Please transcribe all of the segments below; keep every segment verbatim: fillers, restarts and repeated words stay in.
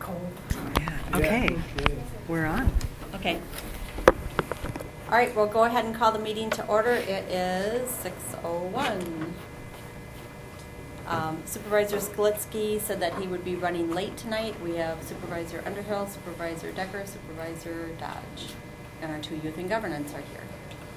cold. Okay, we're on. Okay. All right, we'll go ahead and call the meeting to order. It is six oh one. Um, Supervisor Skalitsky said that he would be running late tonight. We have Supervisor Underhill, Supervisor Decker, Supervisor Dodge, and our two youth and governance are here.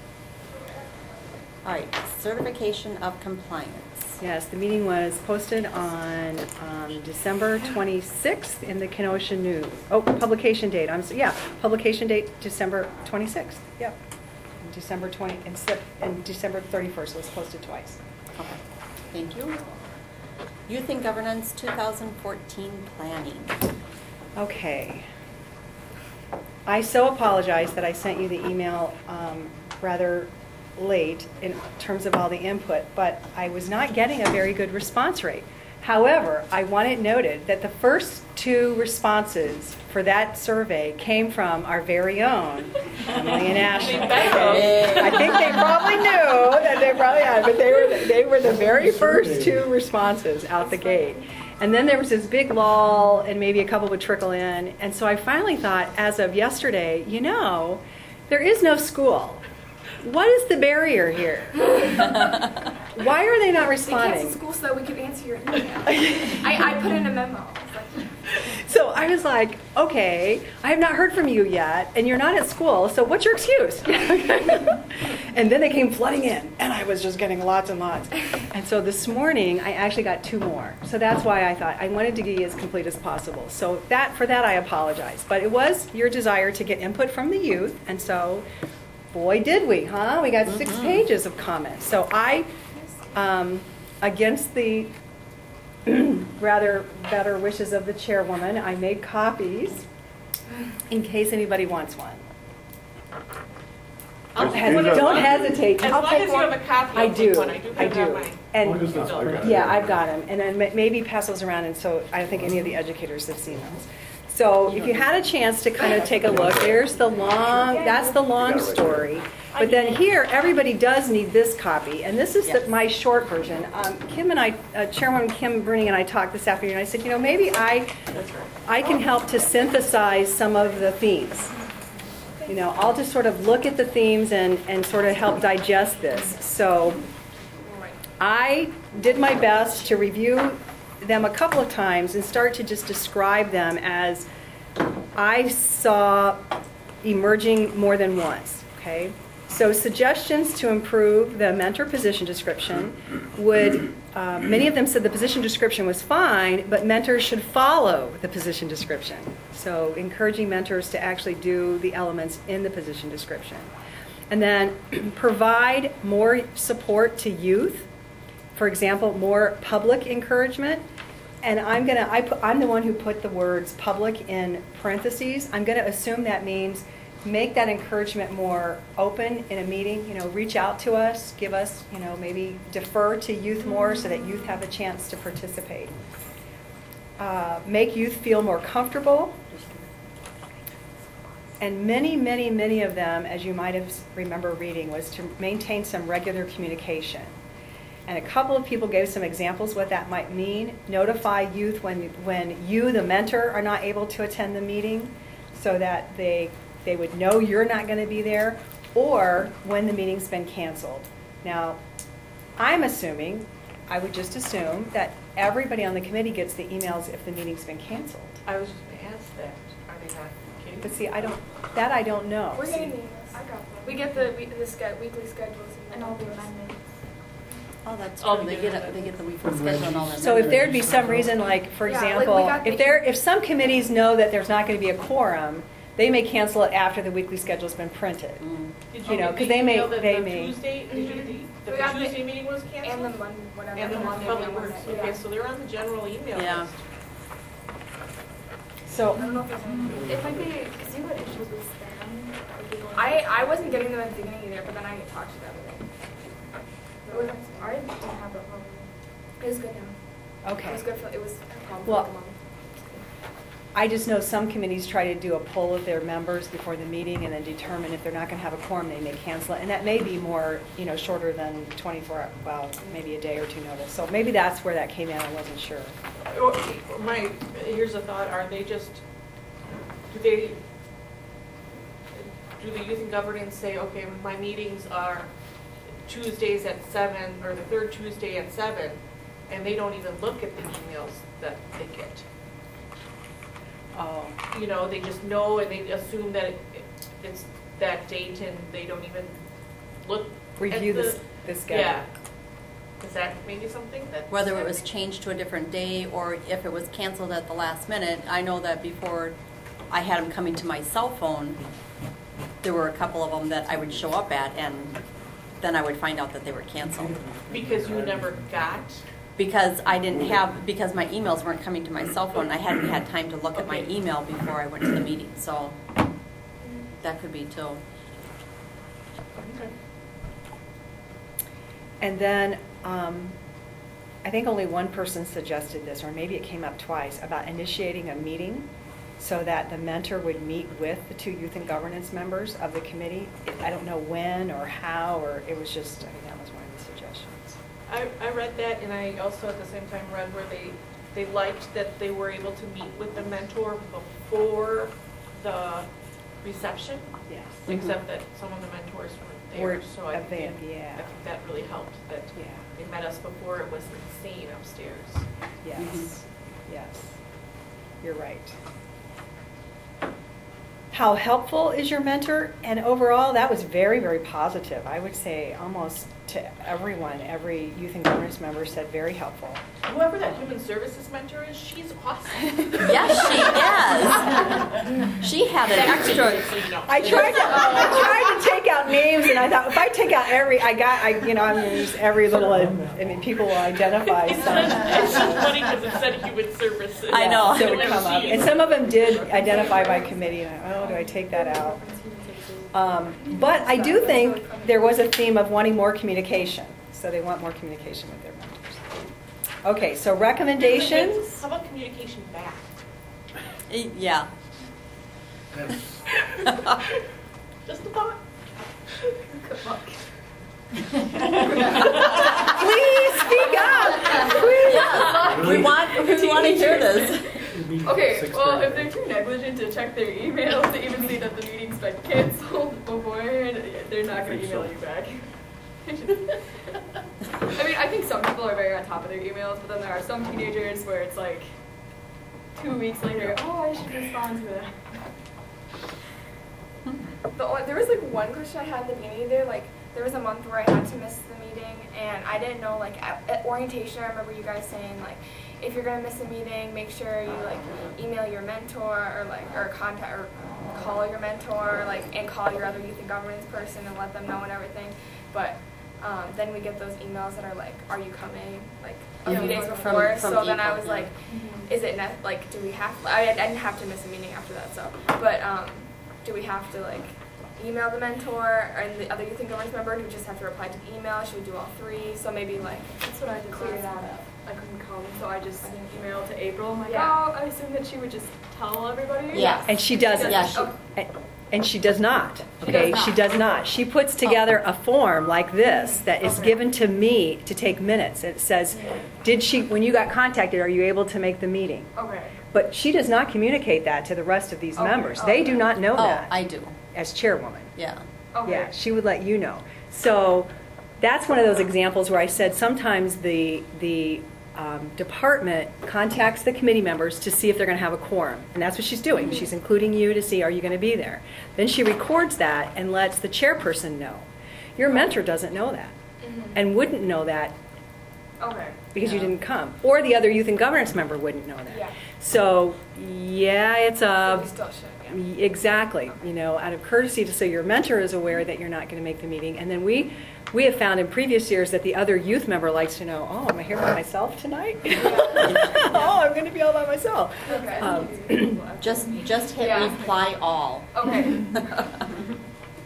All right, certification of compliance. Yes, the meeting was posted on um, December twenty-sixth in the Kenosha News. Oh, publication date. I'm so, yeah, publication date December twenty-sixth. Yep. And December twentieth and, and December thirty-first was posted twice. Okay, thank you. Youth and Governance two thousand fourteen planning. Okay. I so apologize that I sent you the email um, rather late in terms of all the input, but I was not getting a very good response rate. However, I want it noted that the first two responses for that survey came from our very own Emily and Ashley. I think they probably knew that they probably had, but they were they were the very first two responses out the gate. And then there was this big lull, and maybe a couple would trickle in. And so I finally thought, as of yesterday, you know, there is no school. What is the barrier here? Why are they not responding? They canceled school so that we could answer your email. I, I put in a memo. So I was like, okay, I have not heard from you yet, and you're not at school, so what's your excuse? And then they came flooding in, and I was just getting lots and lots. And so this morning, I actually got two more. So that's why I thought I wanted to be as complete as possible. So that for that, I apologize. But it was your desire to get input from the youth, and so boy, did we, huh? We got mm-hmm. six pages of comments. So I, um, against the rather better wishes of the chairwoman, I made copies in case anybody wants one. I'll Has, don't hesitate. As I'll long take as you one. have a copy, I I'll do. take one. I do. I do. Mine. And Oh, yeah, I've got them. And then maybe pass those around, and so I don't think any of the educators have seen those. So if you had a chance to kind of take a look, there's the long, that's the long story. But then here, everybody does need this copy. And this is the, my short version. Um, Kim and I, uh, Chairwoman Kim Bruning and I talked this afternoon. I said, you know, maybe I, I can help to synthesize some of the themes. You know, I'll just sort of look at the themes and, and sort of help digest this. So I did my best to review them a couple of times and start to just describe them as I saw emerging more than once, okay? So suggestions to improve the mentor position description would, uh, many of them said the position description was fine, but mentors should follow the position description. So encouraging mentors to actually do the elements in the position description. And then provide more support to youth. For example, more public encouragement. And I'm gonna, I put, I'm the one who put the words public in parentheses. I'm gonna assume that means make that encouragement more open in a meeting. You know, reach out to us, give us, you know, maybe defer to youth more so that youth have a chance to participate. Uh, make youth feel more comfortable. And many, many, many of them, as you might have remember reading, was to maintain some regular communication. And a couple of people gave some examples what that might mean. Notify youth when when you, the mentor, are not able to attend the meeting so that they they would know you're not going to be there, or when the meeting's been canceled. Now, I'm assuming, I would just assume, that everybody on the committee gets the emails if the meeting's been canceled. I was just going to ask that. Are they not kidding? But see, I don't, that I don't know. We're getting emails. I got them. We get the, we, the ske- weekly schedules and all the amendments. Oh, that's Oh, true. They get it. They get the weekly schedule and all that. So if there'd be some reason, like for Yeah, like example, we got if the- there, if some committees know that there's not going to be a quorum, they may cancel it after the weekly schedule's been printed. Mm. Did You know, get 'cause the they may- email that they the may- Tuesday, did you, Mhm. the, We got the the- Tuesday meeting was And canceled? the Monday, whatever. And the Monday, Public Monday, Works. yeah. Okay, so they're on the general email Yeah. list. So I don't know if there's any. It might be because you had issues with spam. I I wasn't getting them at the beginning either, but then I talked to them. It wasn't. I didn't have that problem. It was good now. It okay. was good for. It was a problem Well, for the month. I just know some committees try to do a poll of their members before the meeting and then determine if they're not going to have a quorum, they may cancel it. And that may be more, you know, shorter than twenty-four, well, maybe a day or two notice. So maybe that's where that came in, I wasn't sure. Or- My, here's a thought, are they just, do they, do the youth and governance say, okay, my meetings are Tuesdays at seven, or the third Tuesday at seven, and they don't even look at the emails that they get? Oh, You know, they just know and they assume that it- it's that date and they don't even look at review the- this, this schedule. Yeah. Is that maybe something that? Whether it was changed to a different day or if it was canceled at the last minute, I know that before I had them coming to my cell phone, there were a couple of them that I would show up at and then I would find out that they were canceled. Because you never got? Because I didn't have, because my emails weren't coming to my cell phone, I hadn't had time to look at my Okay. email before I went to the meeting, so that could be too. Okay. And then, um, I think only one person suggested this, or maybe it came up twice, about initiating a meeting so that the mentor would meet with the two youth and governance members of the committee. I don't know when or how, or it was just, I think that was one of the suggestions. I, I read that, and I also at the same time read where they, they liked that they were able to meet with the mentor before the reception, Yes. except that some of the mentors weren't there, Weren't so I think, available, yeah. I think that really helped, that Yeah. they met us before it was insane upstairs. Yes, Mhm. yes. You're right. How helpful is your mentor? And overall, that was very, very positive. I would say almost to everyone, every youth and governance member said very helpful. Whoever that human services mentor is, she's awesome. Yes, she is. She had an extra, I tried to, I tried to take out names, and I thought if I take out every, I got, I, you know, I'm going to use every little, I mean, people will identify It's some. it's just funny because it said human services. I know. So it would come up. And some of them did identify by committee, and I, oh, do I take that out? Um, But I do think there was a theme of wanting more communication, so they want more communication with their mentors. Okay, so recommendations? How about communication back? yeah. Just a thought. Please speak up. Please. Yeah, we want, we want to hear this. Okay, well, if they're too negligent to check their emails to even see that the meeting's been canceled beforehand, they're not going to email you back. I mean, I think some people are very on top of their emails, but then there are some teenagers where it's like two weeks later, oh, I should respond to that. The, only- there was like one question I had at the beginning there, like there was a month where I had to miss the meeting, and I didn't know, like at, at orientation, I remember you guys saying like, if you're gonna miss a meeting, make sure you like email your mentor or like or contact or call your mentor, like and call your other youth and governance person and let them know and everything. But um, then we get those emails that are like, "Are you coming?" Like a few days From- before. from so then I April, was yeah. like, "Is it ne- like do we have?" I, I didn't have to miss a meeting after that. So, but um, do we have to like email the mentor and the other youth and governance member? Do we just have to reply to the email? Should we do all three? So maybe like That's what I did clear last that time. up. I couldn't come, so I just emailed to April. I'm like, Yeah. oh, I assume that she would just tell everybody. Yes. And she doesn't. Yeah, she- Oh, And she does not, She okay? does not. She does not. She puts together a form like this that is Okay. given to me to take minutes. It says, did she, when you got contacted, are you able to make the meeting? okay. But she does not communicate that to the rest of these Okay. members. They do Okay. not know Oh, that I do. as chairwoman. Yeah. Okay. Yeah, she would let you know. So that's one of those examples where I said sometimes the, the um, department contacts the committee members to see if they're going to have a quorum. And that's what she's doing. She's including you to see, are you going to be there? Then she records that and lets the chairperson know. Your mentor doesn't know that Mhm. and wouldn't know that Okay. because you Yeah. didn't come. Or the other youth and governance member wouldn't know that. Yeah. So, yeah, it's So a... we still should. Yeah. Exactly, you know, out of courtesy to so your mentor is aware that you're not going to make the meeting. And then we, we have found in previous years that the other youth member likes to know, oh, am I here by myself tonight? Oh, I'm going to be all by myself. Okay. Um, Just, just hit Yeah. reply all. Okay.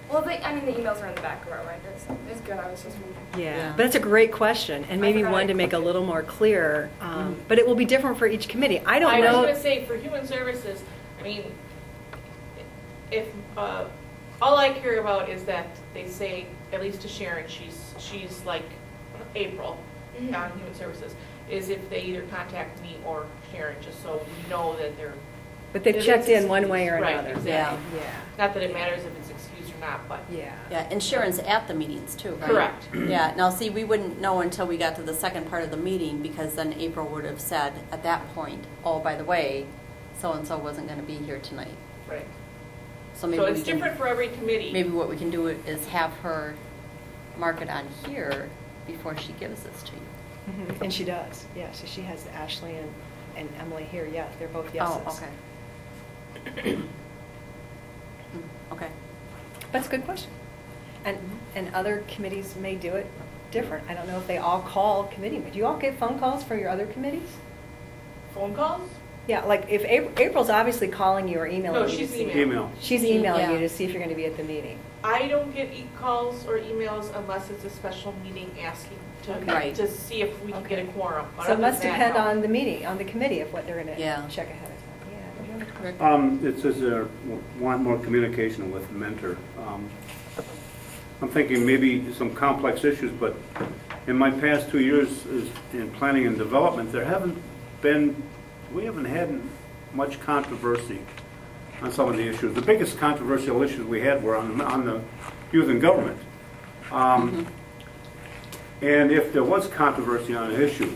Well, they, I mean, the emails are in the back of our reminder, so it's good. I was just reading. Yeah, Yeah. but it's a great question, and I maybe forgot one I to make a clicked it. little more clear. Um, but it will be different for each committee. I don't I was know. gonna say, for human services, I mean, if, uh, all I care about is that they say, at least to Sharon, she's, she's like April Mhm. on human services, is if they either contact me or Sharon, just so we know that they're, But they've If checked it's in one way or excused, right, another. exactly. Yeah, not that it matters if it's excused or not, but. yeah. Yeah, and Sharon's at the meetings too, right? Correct. Yeah, now see, we wouldn't know until we got to the second part of the meeting, because then April would have said at that point, oh, by the way, so-and-so wasn't gonna be here tonight. Right. So maybe So we it's can, different for every committee. maybe what we can do is have her mark it on here before she gives this to you. Mhm. And she does, yeah, so she has Ashley and, and Emily here, yeah, they're both yeses. Oh, okay. Mm, Okay. That's a good question. And, and other committees may do it different. I don't know if they all call committee, do you all get phone calls for your other committees? Phone calls? Yeah, like if April, April's obviously calling you or emailing No, you. to she's see- emailing. Email. She's emailing you Yeah. to see if you're going to be at the meeting. I don't get e- calls or emails unless it's a special meeting asking Okay. to, Right. to see if we can get a Okay. quorum. But So it other must than that, depend no. on the meeting, on the committee, of what they're going to Yeah. check ahead of time. Yeah. do you have a- Rick? Um, it says there, want more communication with mentor. Um, I'm thinking maybe some complex issues, but in my past two years is in planning and development, there haven't been, we haven't had much controversy on some of the issues. The biggest controversial issues we had were on, on the youth and government. Um, And if there was controversy on an issue,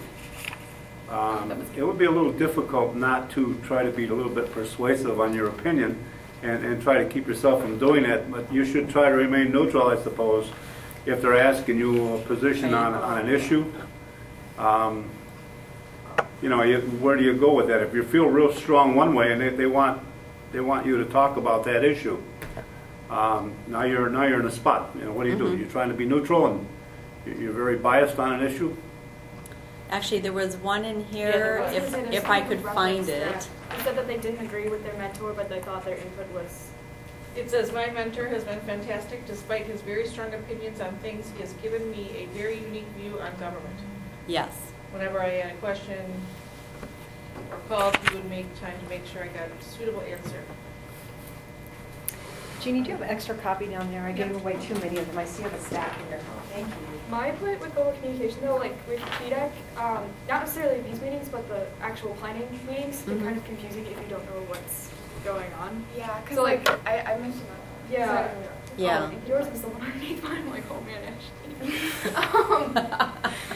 um, it would be a little difficult not to try to be a little bit persuasive on your opinion and, and try to keep yourself from doing it. But you should try to remain neutral, I suppose, if they're asking you a position on, on an issue. Um, you know, you, where do you go with that? If you feel real strong one way and they, they want they want you to talk about that issue, um, now you're now you're in a spot. You know, what do you do? You're trying to be neutral and you're very biased on an issue. Actually, there was one in Yeah, there here, was. if, There's if I something could with find reference it. that- They said that they didn't agree with their mentor, but they thought their input was. It says, my mentor has been fantastic despite his very strong opinions on things. He has given me a very unique view on government. Yes. Whenever I had a question or called, he would make time to make sure I got a suitable answer. Jeannie, do you have an extra copy down there? I gave away too many of them. I see them stacked in there. Thank you. My input with global communication, though, like with P D E C, um, not necessarily these meetings, but the actual planning meetings, they're Mhm. kind of confusing if you don't know what's going on. Yeah, because So, like, like- I, I mentioned that. Yeah. Sorry. Yeah. Oh, yours was the one underneath mine. I'm like, oh man, Ashley. um,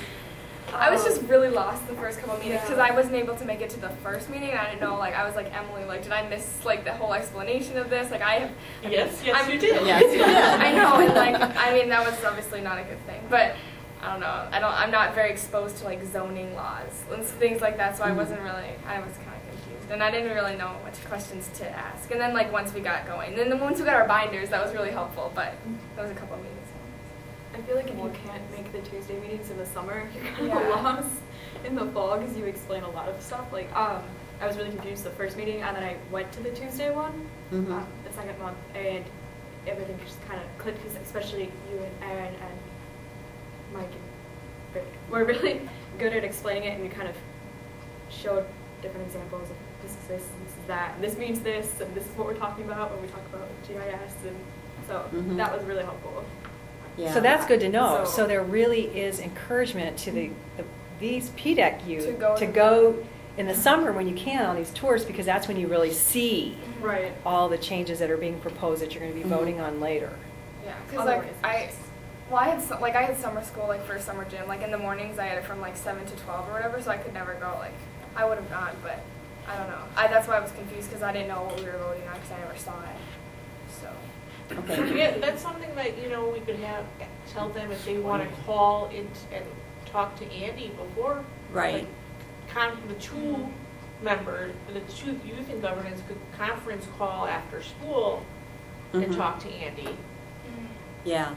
I was just really lost the first couple meetings because Yeah. I wasn't able to make it to the first meeting. I didn't know, like, I was like, Emily, like, did I miss, like, the whole explanation of this? Like, I have. Yes, yes, I'm- you did. Yes, you did. I know, and, like, I mean, that was obviously not a good thing. But, I don't know. I don't, I'm not very exposed to, like, zoning laws and things like that, so I Mhm. wasn't really, I was kind of confused. And I didn't really know what questions to ask. And then, like, once we got going, and then once we got our binders, that was really helpful. But that was a couple meetings. I feel like if you can't make the Tuesday meetings in the summer, you're kind Yeah. of lost in the fall because you explain a lot of stuff. Like, um, I was really confused the first meeting, and then I went to the Tuesday one, Mhm. um, the second month, and everything just kind of clicked, because especially you and Aaron and Mike and Rick were really good at explaining it, and you kind of showed different examples of this is this, and this is that, and this means this, and this is what we're talking about when we talk about G I S, and so Mhm. that was really helpful. Yeah. So that's good to know. So- So there really is encouragement to the, the these P D E C youth To go to to- go in the summer when you can on these tours, because that's when you really see Right. all the changes that are being proposed that you're going to be Mhm. voting on later. Yeah, because like Otherwise, I, it's just- well, I had su- like I had summer school like for summer gym. Like in the mornings, I had it from like seven to twelve or whatever, so I could never go. Like I would have gone, but I don't know. I that's why I was confused because I didn't know what we were voting on because I never saw it. So Okay. Yeah, that's something that, you know, we could have, tell them if they want to call in and talk to Andy before. Right. like, Con, the two members, the two youth and governance could conference call after school and Mhm. talk to Andy. Yeah.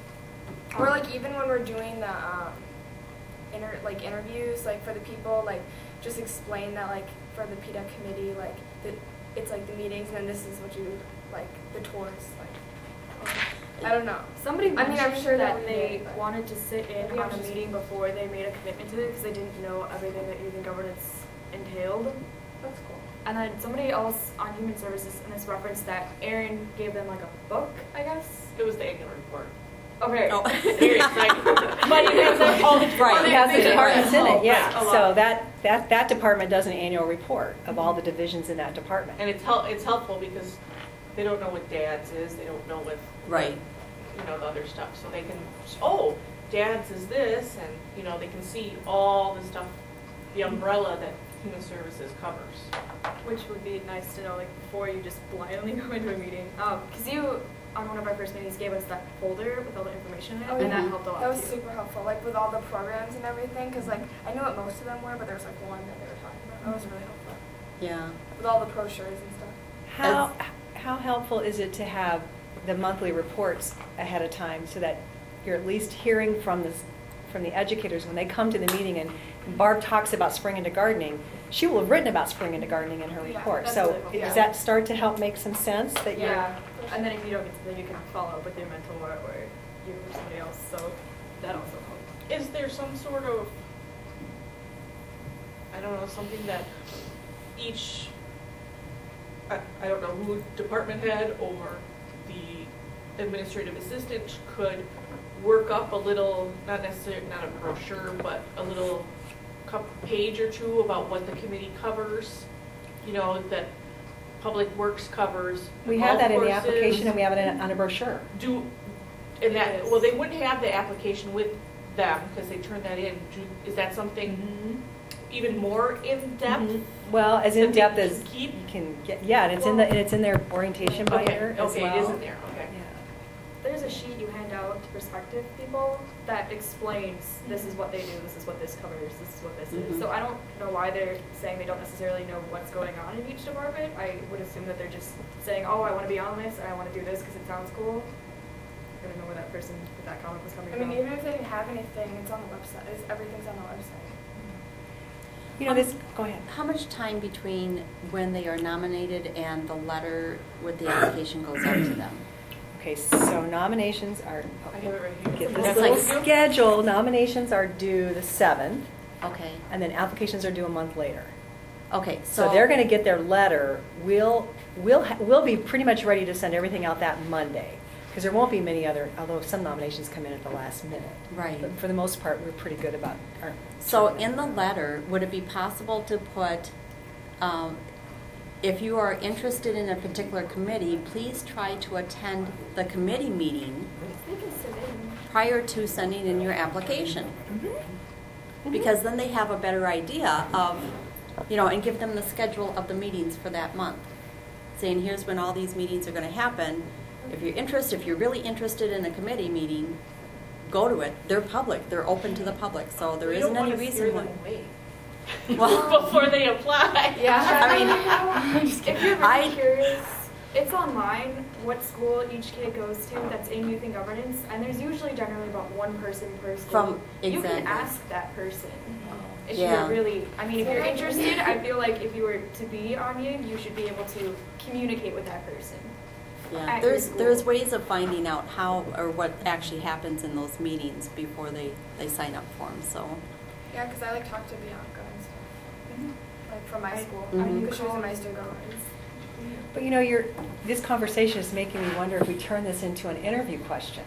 or like even when we're doing the um, inter like interviews like for the people, like just explain that like for the P D E C committee, like the, it's like the meetings and then this is what you like the tours like. I don't know. Somebody I mean, I'm mentioned sure that that we they did, but- wanted to sit in Maybe I'm on a just- meeting before they made a commitment to it because they didn't know everything that youth and governance entailed. That's cool. And then somebody else on Human Services in this reference that Aaron gave them like a book, I guess. It was the annual report. Okay. Oh. Very exciting. But you have the- all the Right. It has the Right. departments in it, Right. yeah. A lot. So that, that, that department does an annual report of all the divisions in that department. And it's help, it's helpful because they don't know what dads is, they don't know what. Right. You know, the other stuff, so they can, oh, dads is this, and, you know, they can see all the stuff, the umbrella that human services covers. Which would be nice to know, like, before you just blindly go into a meeting. Um, because you, on one of our first meetings, gave us that folder with all the information in it, Oh, and yeah. that helped a lot That was too. super helpful, like with all the programs and everything, because like I knew what most of them were, but there was like one that they were talking about. That was really helpful Yeah. with all the brochures and stuff. How, how helpful is it to have the monthly reports ahead of time so that you're at least hearing from this, from the educators when they come to the meeting and Barb talks about spring into gardening, she will have written about spring into gardening in her Yeah, report. that's So really helpful. does that start to help make some sense that you're? Yeah, and then if you don't get to, then you can follow up with your mentor or you or somebody else, so that also helps. Is there some sort of, I don't know, something that each, I, I don't know who department head or the administrative assistant could work up a little, not necessarily, not a brochure, but a little cup- page or two about what the committee covers, you know, that Public Works covers. We have that in the golf application courses. and we have it in- on a brochure. Do, and that, Yes. well, they wouldn't have the application with them because they turned that in. Do, is that something Mm-hmm. even more in-depth? Well, as that they in-depth can as keep? you can get, yeah, and it's in the, and it's in their orientation binder Okay, as okay, well. it is in there, okay. Yeah. There's a sheet you hand out to prospective people that explains this is what they do, this is what this covers, this is what this Mhm. is. So I don't know why they're saying they don't necessarily know what's going on in each department. I would assume that they're just saying, oh, I want to be on this and I want to do this because it sounds cool. I don't know where that person with that comment was coming I from. mean, even if they didn't have anything, it's on the website. It's, everything's on the website. You know, this, go ahead. How much time between when they are nominated and the letter with the application goes out to them? Okay, so nominations are, I have it right here. get this That's little like- schedule, nominations are due the seventh, Okay, and then applications are due a month later. okay, so. So they're going to get their letter, we'll, we'll, ha- we'll be pretty much ready to send everything out that Monday, because there won't be many other, although some nominations come in at the last minute. Right. But for the most part, we're pretty good about our. So in the letter, would it be possible to put, um, if you are interested in a particular committee, please try to attend the committee meeting They can sit in. prior to sending in your application. Mm-hmm. Because then they have a better idea of, you know, and give them the schedule of the meetings for that month. Saying, here's when all these meetings are going to happen. If you're interested, if you're really interested in a committee meeting, go to it. They're public. They're open to the public. So there We isn't don't any wanna scare reason why. them away Well, before they apply. Yeah, I mean, if you're really I- curious, it's online what school each kid goes to that's in youth and governance, and there's usually generally about one person per school. From- You exactly. can ask that person. If Yeah. you're really, I mean, if you're interested, I feel like if you were to be on you, you should be able to communicate with that person. yeah, at your there's school. there's ways of finding out how or what actually happens in those meetings before they, they sign up for them. So, Yeah, because I like talked to Bianca and stuff, like from my I- school. Mhm. Because she was in my student governance. But you know, you're, this conversation is making me wonder if we turn this into an interview question.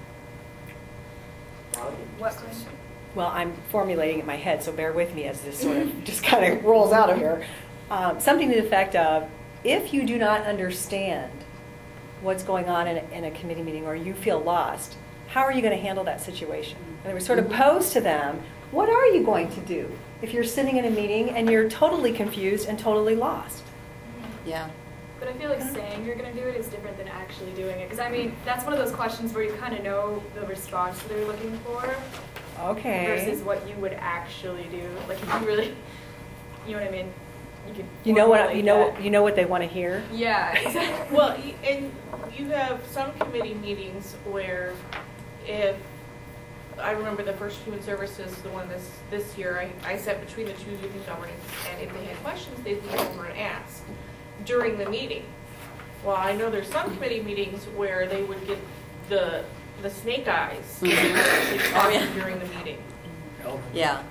What question? Well, I'm formulating it in my head, so bear with me as this sort of just kind of rolls out of here. Um, something to the effect of, if you do not understand what's going on in a, in a committee meeting or you feel lost, how are you going to handle that situation? And we sort of pose to them, what are you going to do if you're sitting in a meeting and you're totally confused and totally lost? yeah. But I feel like saying you're going to do it is different than actually doing it. Because, I mean, that's one of those questions where you kind of know the response they're looking for Okay. versus what you would actually do. Like, if you really, you know what I mean? You could You know what, formulate you know, that. you know what they want to hear? Yeah, exactly. Well, y- and you have some committee meetings where if, I remember the first human services, the one this, this year, I, I sat between the two youth and governance, and if they had questions, they'd lean over and ask during the meeting. Well, I know there's some committee meetings where they would get the, the snake eyes. Mhm. actually Oh, talking yeah. During the meeting. Yeah.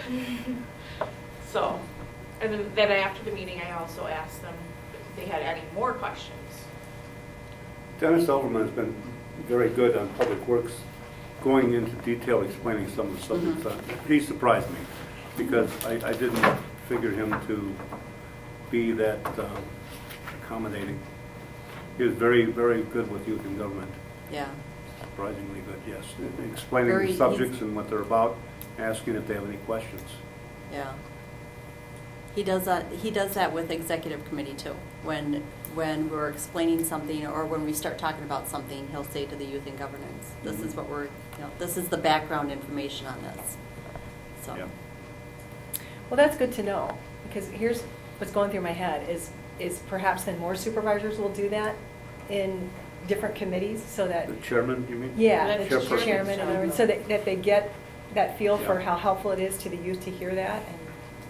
So, and then, then after the meeting, I also asked them if they had any more questions. Dennis Overman has been very good on Public Works, going into detail explaining some of the subjects. Mhm. Uh, He surprised me, because I, I didn't figure him to be that um, accommodating. He was very, very good with youth and government, Yeah. surprisingly good, yes. Explaining Very- the subjects and what they're about, asking if they have any questions. Yeah. He does that, he does that with executive committee too. When, when we're explaining something or when we start talking about something, he'll say to the youth and governance, this is what we're, you know, this is the background information on this. So, Yeah. Well, that's good to know, because here's what's going through my head is, is perhaps then more supervisors will do that in different committees so that, The chairman, you mean? yeah, the Chairperson. chairman, and everyone, so that, that they get that feel for Yeah. how helpful it is to the youth to hear that. And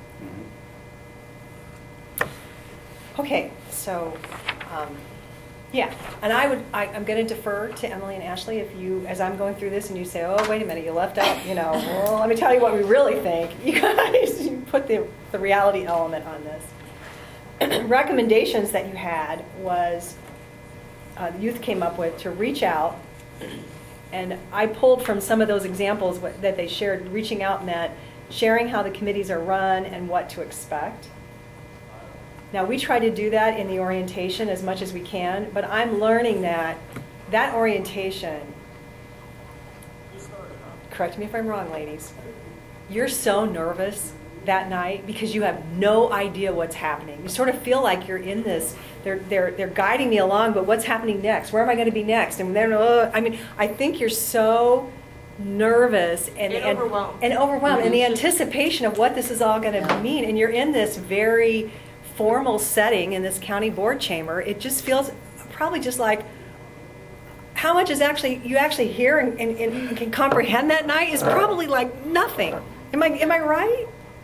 Mhm. Okay, so, um, yeah, and I would, I, I'm going to defer to Emily and Ashley if you, as I'm going through this and you say, oh, wait a minute, you left out, you know, well, let me tell you what we really think. You guys, you put the, the reality element on this. Recommendations that you had was, uh, the youth came up with to reach out, and I pulled from some of those examples what, that they shared, reaching out meant sharing how the committees are run and what to expect. Now, we try to do that in the orientation as much as we can, but I'm learning that that orientation, correct me if I'm wrong, ladies, you're so nervous that night because you have no idea what's happening. You sort of feel like you're in this, they're, they're, they're guiding me along, but what's happening next? Where am I going to be next? And then, uh, I mean, I think you're so nervous and, And overwhelmed. and overwhelmed in the anticipation of what this is all going to Yeah. mean. And you're in this very formal setting in this county board chamber. It just feels probably just like how much is actually you actually hear and, and, and can comprehend that night is probably like nothing. Am I am I right?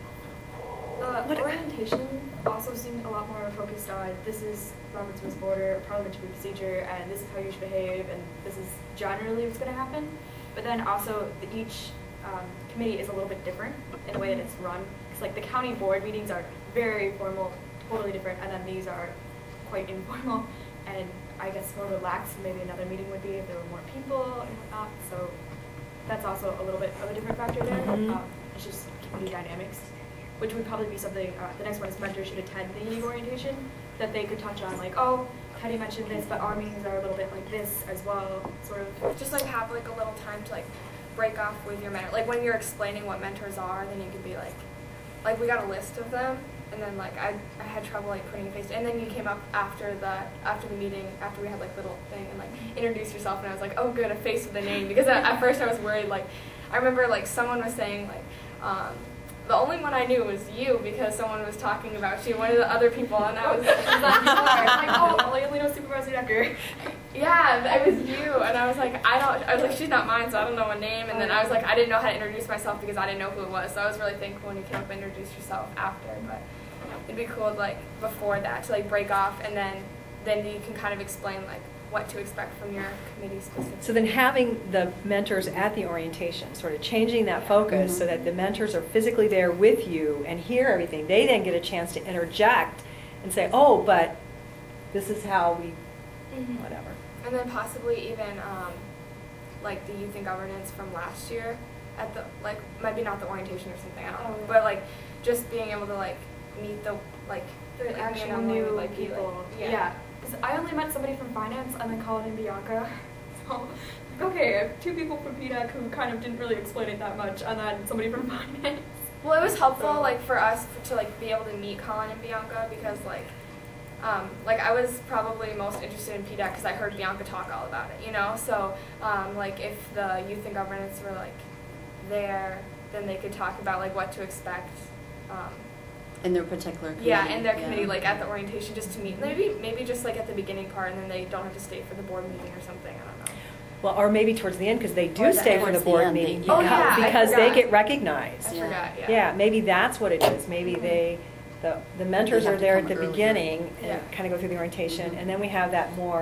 The What- orientation also seemed a lot more focused on this is Robert's Rules of Order, parliamentary procedure, and this is how you should behave, and this is generally what's going to happen. But then also the, each um, committee is a little bit different in the way that it's run. Because like the county board meetings are very formal, totally different, and then these are quite informal and I guess more relaxed than maybe another meeting would be if there were more people and whatnot. So that's also a little bit of a different factor there. Mhm. Um, it's just community dynamics, which would probably be something, uh, the next one is mentors should attend the meeting orientation, that they could touch on like, oh, Teddy mentioned this, but our meetings are a little bit like this as well, sort of. Just like have like a little time to like break off with your mentor. Like when you're explaining what mentors are, then you could be like, like we got a list of them, and then like I, I had trouble like putting a face. And then you came up after the after the meeting, after we had like little thing and like introduce yourself, and I was like, oh good, a face with a name, because at, at first I was worried. Like I remember like someone was saying like. Um, The only one I knew was you because someone was talking about you, one of the other people, and I was, was like, you are. like, oh, I only know Supervisor Decker. Yeah, it was you, and I was like, I don't, I was like, she's not mine, so I don't know a name, and then I was like, I didn't know how to introduce myself because I didn't know who it was, so I was really thankful when you came up and introduced yourself after, but it'd be cool, like, before that, to, like, break off, and then, then you can kind of explain, like, what to expect from your committee specifically. So then having the mentors at the orientation, sort of changing that focus Mhm. so that the mentors are physically there with you and hear everything. They then get a chance to interject and say, oh, but this is how we, Mhm. whatever. And then possibly even, um, like, the youth and governance from last year, at the, like, maybe not the orientation or something, I don't know, Oh, yeah. but, like, just being able to, like, meet the, like, The like, me and actual Emily new would, like, be, people. like, Yeah. Because I only met somebody from finance and then called in Bianca. So, like, okay, I have two people from P D E C who kind of didn't really explain it that much, and then somebody from finance. Well, it was helpful, So- like, for us to, like, be able to meet Colin and Bianca because, like, um, like, I was probably most interested in P D E C because I heard Bianca talk all about it, you know? So, um, like, if the youth and governance were, like, there, then they could talk about, like, what to expect. Um, in their particular committee. yeah, in their committee, yeah. like, at the orientation, just to meet. Maybe, maybe just, like, at the beginning part, and then they don't have to stay for the board meeting or something, I don't know. Well, or maybe towards the end, because they do Or the- stay for the towards the board end, they- meeting. Oh, because- yeah, I Because they forgot. get recognized. I Yeah. forgot, yeah. Yeah, maybe that's what it is. Maybe they, the, the mentors They have are to there come at the earlier. beginning and Yeah. kind of go through the orientation, Mhm. and then we have that more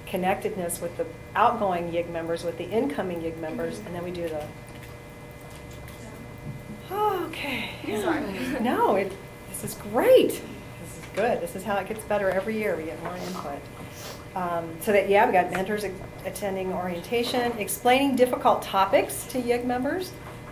connectedness with the outgoing Y I G members, with the incoming Y I G members, and then we do the, okay. Sorry. No, it, this is great. This is good. This is how it gets better every year. We get more input. Um, so that, yeah, we got mentors attending orientation, explaining difficult topics to Y I G members.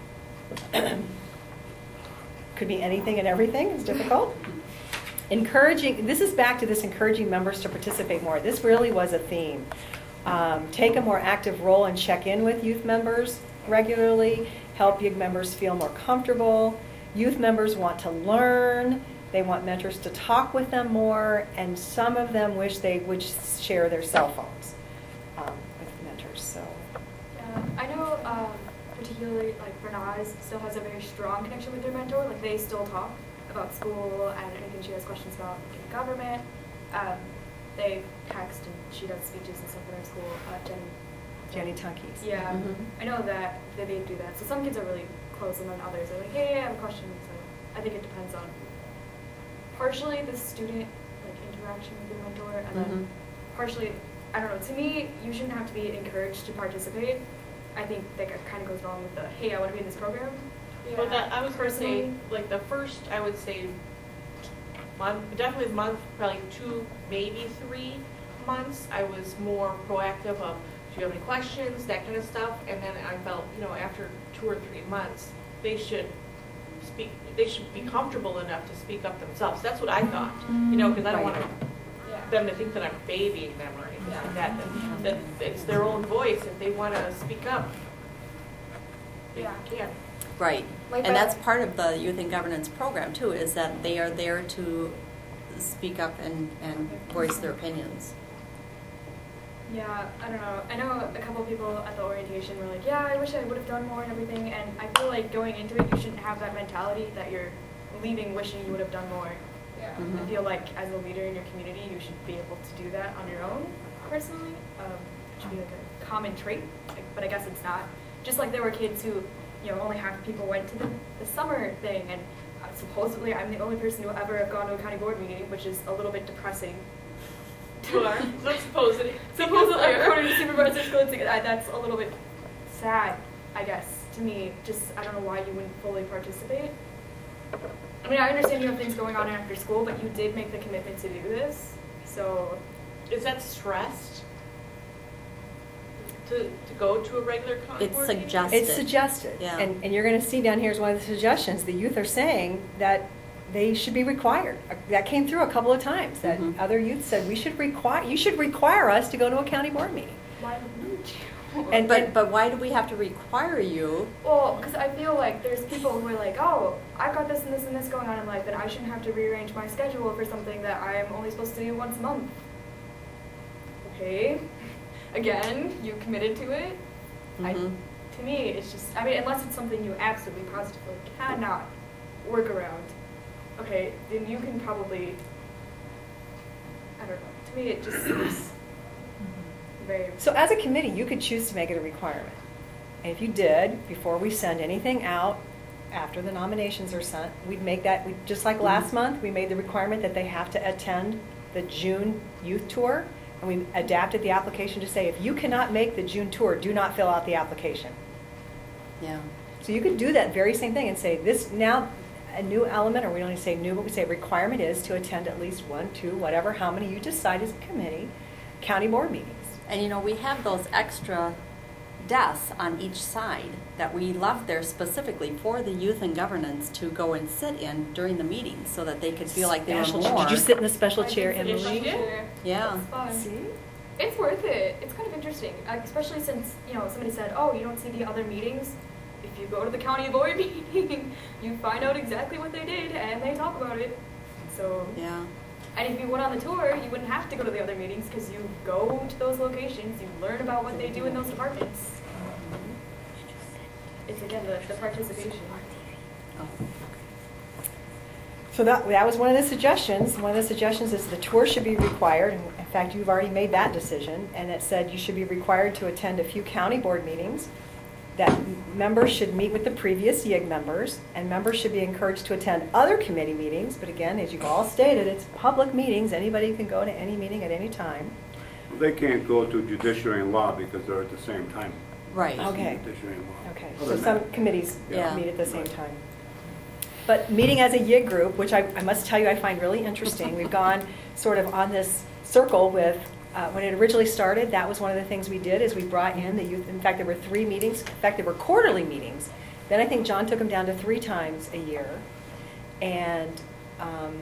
Could be anything and everything is difficult. Encouraging, this is back to this encouraging members to participate more. This really was a theme. Um, take a more active role and check in with youth members regularly, help Y I G members feel more comfortable. Youth members want to learn. They want mentors to talk with them more, and some of them wish they would share their cell phones um, with mentors. So, Yeah, I know um, particularly like Bernaz still has a very strong connection with their mentor. Like they still talk about school and anything she has questions about in government. Um, they text and she does speeches and stuff in her school. Uh, Jenny. Jenny Tunkeys. Yeah, Mhm. I know that, that they do that. So some kids are really close, and then others are like, hey, I have a question. So I think it depends on partially the student like interaction with your mentor, and Mhm. then partially, I don't know. To me, you shouldn't have to be encouraged to participate. I think that kind of goes wrong with the hey, I want to be in this program. Yeah. Well, that, I was gonna say, Personally- like, the first, I would say, month, definitely month, probably two, maybe three months, I was more proactive of, do you have any questions, that kind of stuff, and then I felt, you know, after two or three months, they should speak, they should be comfortable enough to speak up themselves. That's what I thought, you know, because I don't Right. want Yeah. them to think that I'm babying them or anything like that, that, that it's their own voice, if they want to speak up, they Yeah. can. Right. Like And the- that's part of the youth and governance program too, is that they are there to speak up and, and voice their opinions. Yeah, I don't know. I know a couple people at the orientation were like, yeah, I wish I would have done more and everything. And I feel like going into it, you shouldn't have that mentality that you're leaving wishing you would have done more. Yeah. Mhm. I feel like as a leader in your community, you should be able to do that on your own, personally. Um, it should be like a common trait, like, but I guess it's not. Just like there were kids who, you know, only half the people went to the, the summer thing, and uh, supposedly I'm the only person who ever have gone to a county board meeting, which is a little bit depressing. You are, let's suppose it. Supposedly, according to Supervisor Scholz, that's a little bit sad, I guess, to me. Just, I don't know why you wouldn't fully participate. I mean, I understand you have things going on after school, but you did make the commitment to do this, so. Is that stressed? To, to go to a regular county It's board meeting? suggested. It's suggested. Yeah. And, and you're going to see down here is one of the suggestions. The youth are saying that they should be required. That came through a couple of times, that Mhm. other youth said, we should require, you should require us to go to a county board meeting. Why wouldn't you? And- But, but why do we have to require you? Well, because I feel like there's people who are like, oh, I've got this and this and this going on in life, and I shouldn't have to rearrange my schedule for something that I'm only supposed to do once a month. Okay. Again, you committed to it. I, Mhm. to me, it's just, I mean, unless it's something you absolutely positively cannot work around, okay, then you can probably, I don't know, to me it just seems very, So as a committee, you could choose to make it a requirement. And if you did, before we send anything out, after the nominations are sent, we'd make that, we just like last month, we made the requirement that they have to attend the June youth tour. And we adapted the application to say, if you cannot make the June tour, do not fill out the application. Yeah. So you could do that very same thing and say, this now, a new element, or we don't even say new, but we say requirement is to attend at least one, two, whatever, how many you decide as a committee, county board meetings. And you know, we have those extra desks on each side that we left there specifically for the youth and governance to go and sit in during the meetings so that they could feel like they were Special- more. Did you sit in the special I chair, did sit in Emily? the chair. Yeah. It's fun. See? It's worth it. It's kind of interesting, uh, especially since, you know, somebody said, oh, you don't see the other meetings. If you go to the county board meeting, you find out exactly what they did and they talk about it. So, Yeah. and if you went on the tour, you wouldn't have to go to the other meetings because you go to those locations, you learn about what they do in those departments. It's again the, the participation. Oh. So that, that was one of the suggestions. One of the suggestions is the tour should be required. And in fact, you've already made that decision. And it said you should be required to attend a few county board meetings, that m- members should meet with the previous Y I G members, and members should be encouraged to attend other committee meetings. But again, as you've all stated, it's public meetings. Anybody can go to any meeting at any time. They can't go to judiciary and law because they're at the same time. Right. Okay. Judiciary and law. Okay, Other so than some that, committees Yeah. meet at the same time. But meeting as a Y I G group, which I, I must tell you I find really interesting, we've gone sort of on this circle with, uh, when it originally started, that was one of the things we did, is we brought in the youth. In fact, there were three meetings. In fact, there were quarterly meetings. Then I think John took them down to three times a year. And um,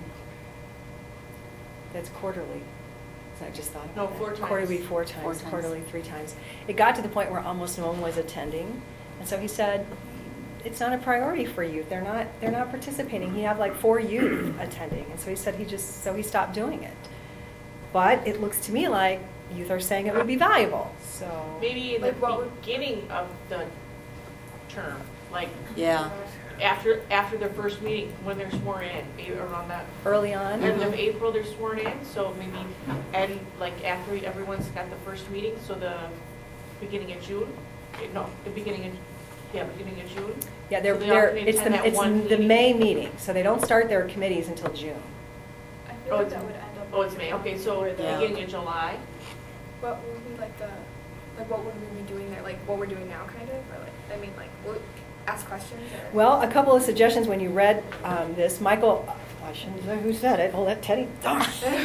that's quarterly. So I just thought. No, of that. four times. Quarterly, four times. Four times. Quarterly, three times. It got to the point where almost no one was attending. And so he said, it's not a priority for youth. They're not, they're not participating. He had like four youth attending. And so he said he just, so he stopped doing it. But it looks to me like youth are saying it would be valuable, so. Maybe in Like what the would- beginning of the term, like Yeah. after, after their first meeting, when they're sworn in, maybe around that Early on? end of April, they're sworn in, so maybe, and like after everyone's got the first meeting, so the beginning of June, eh, no, the beginning of, yeah, beginning of June. Yeah, they're, So they all they're, can it's attend the, that it's one the meeting? May meeting, so they don't start their committees until June. I Oh, feel like it's- that would end up. Oh, it's May, okay, so Or the- Yeah. beginning of July. What would be like the, like what would we be doing there? Like what we're doing now, kind of, or like I mean, like we'll ask questions. Or? Well, a couple of suggestions when you read um, this. Michael, I shouldn't say who said it. I'll let Teddy. Darn.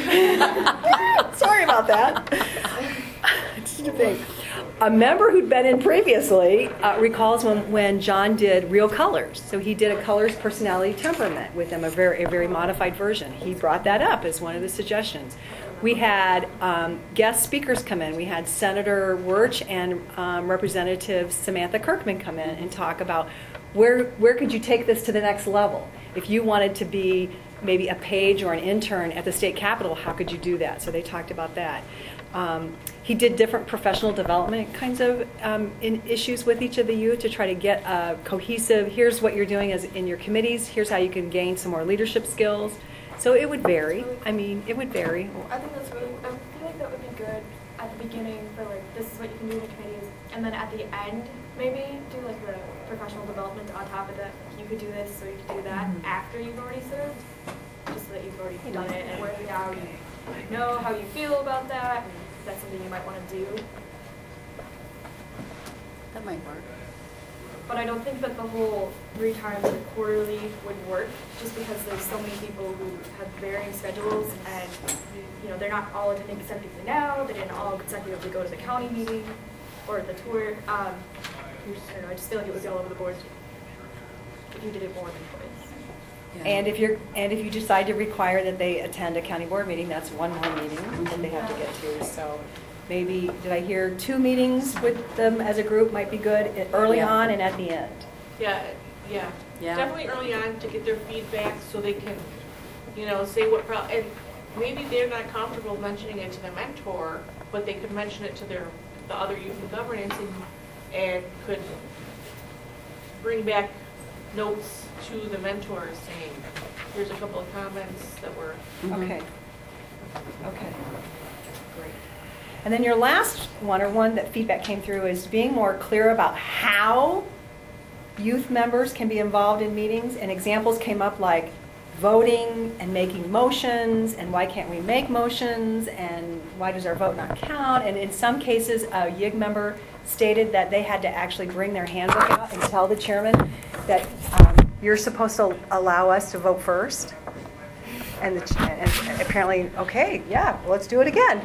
Sorry about that. It's just a thing. A member who'd been in previously uh, recalls when, when John did Real Colors. So he did a colors personality temperament with them, a very, a very modified version. He brought that up as one of the suggestions. We had um, guest speakers come in. We had Senator Wirch and um, Representative Samantha Kirkman come in and talk about where where could you take this to the next level. If you wanted to be maybe a page or an intern at the state capitol, how could you do that? So they talked about that. Um, he did different professional development kinds of um, in issues with each of the youth to try to get a cohesive, here's what you're doing as in your committees, here's how you can gain some more leadership skills. So it would vary. I mean, it would vary. I think that's really. I feel like that would be good at the beginning for like, this is what you can do in the committees, and then at the end, maybe do like the professional development on top of that. Like, you could do this, so you could do that Mhm. after you've already served, just so that you've already You done know, it and where- now you know how you feel about that, and if that's something you might want to do. That might work. But I don't think that the whole three times or quarterly would work, just because there's so many people who have varying schedules, and you know they're not all attending consecutively now. They didn't all consecutively go to the county meeting or the tour. Um, I don't know. I just feel like it would be all over the board if you did it more than twice. Yeah. And if you're and if you decide to require that they attend a county board meeting, that's one more meeting that they have to get to. So maybe, did I hear two meetings with them as a group might be good i- early Yeah. on and at the end? Yeah, yeah. Yeah. Definitely early on to get their feedback so they can, you know, say what, pro- and maybe they're not comfortable mentioning it to the mentor, but they could mention it to their, the other youth in governance and, and could bring back notes to the mentors saying, here's a couple of comments that were, Mhm. Okay. Okay. Great. And then your last one, or one that feedback came through, is being more clear about how youth members can be involved in meetings. And examples came up like voting and making motions, and why can't we make motions, and why does our vote not count? And in some cases, a Y I G member stated that they had to actually bring their handbook out and tell the chairman that um, you're supposed to allow us to vote first. And, the, ch- and apparently, okay, yeah, well, let's do it again.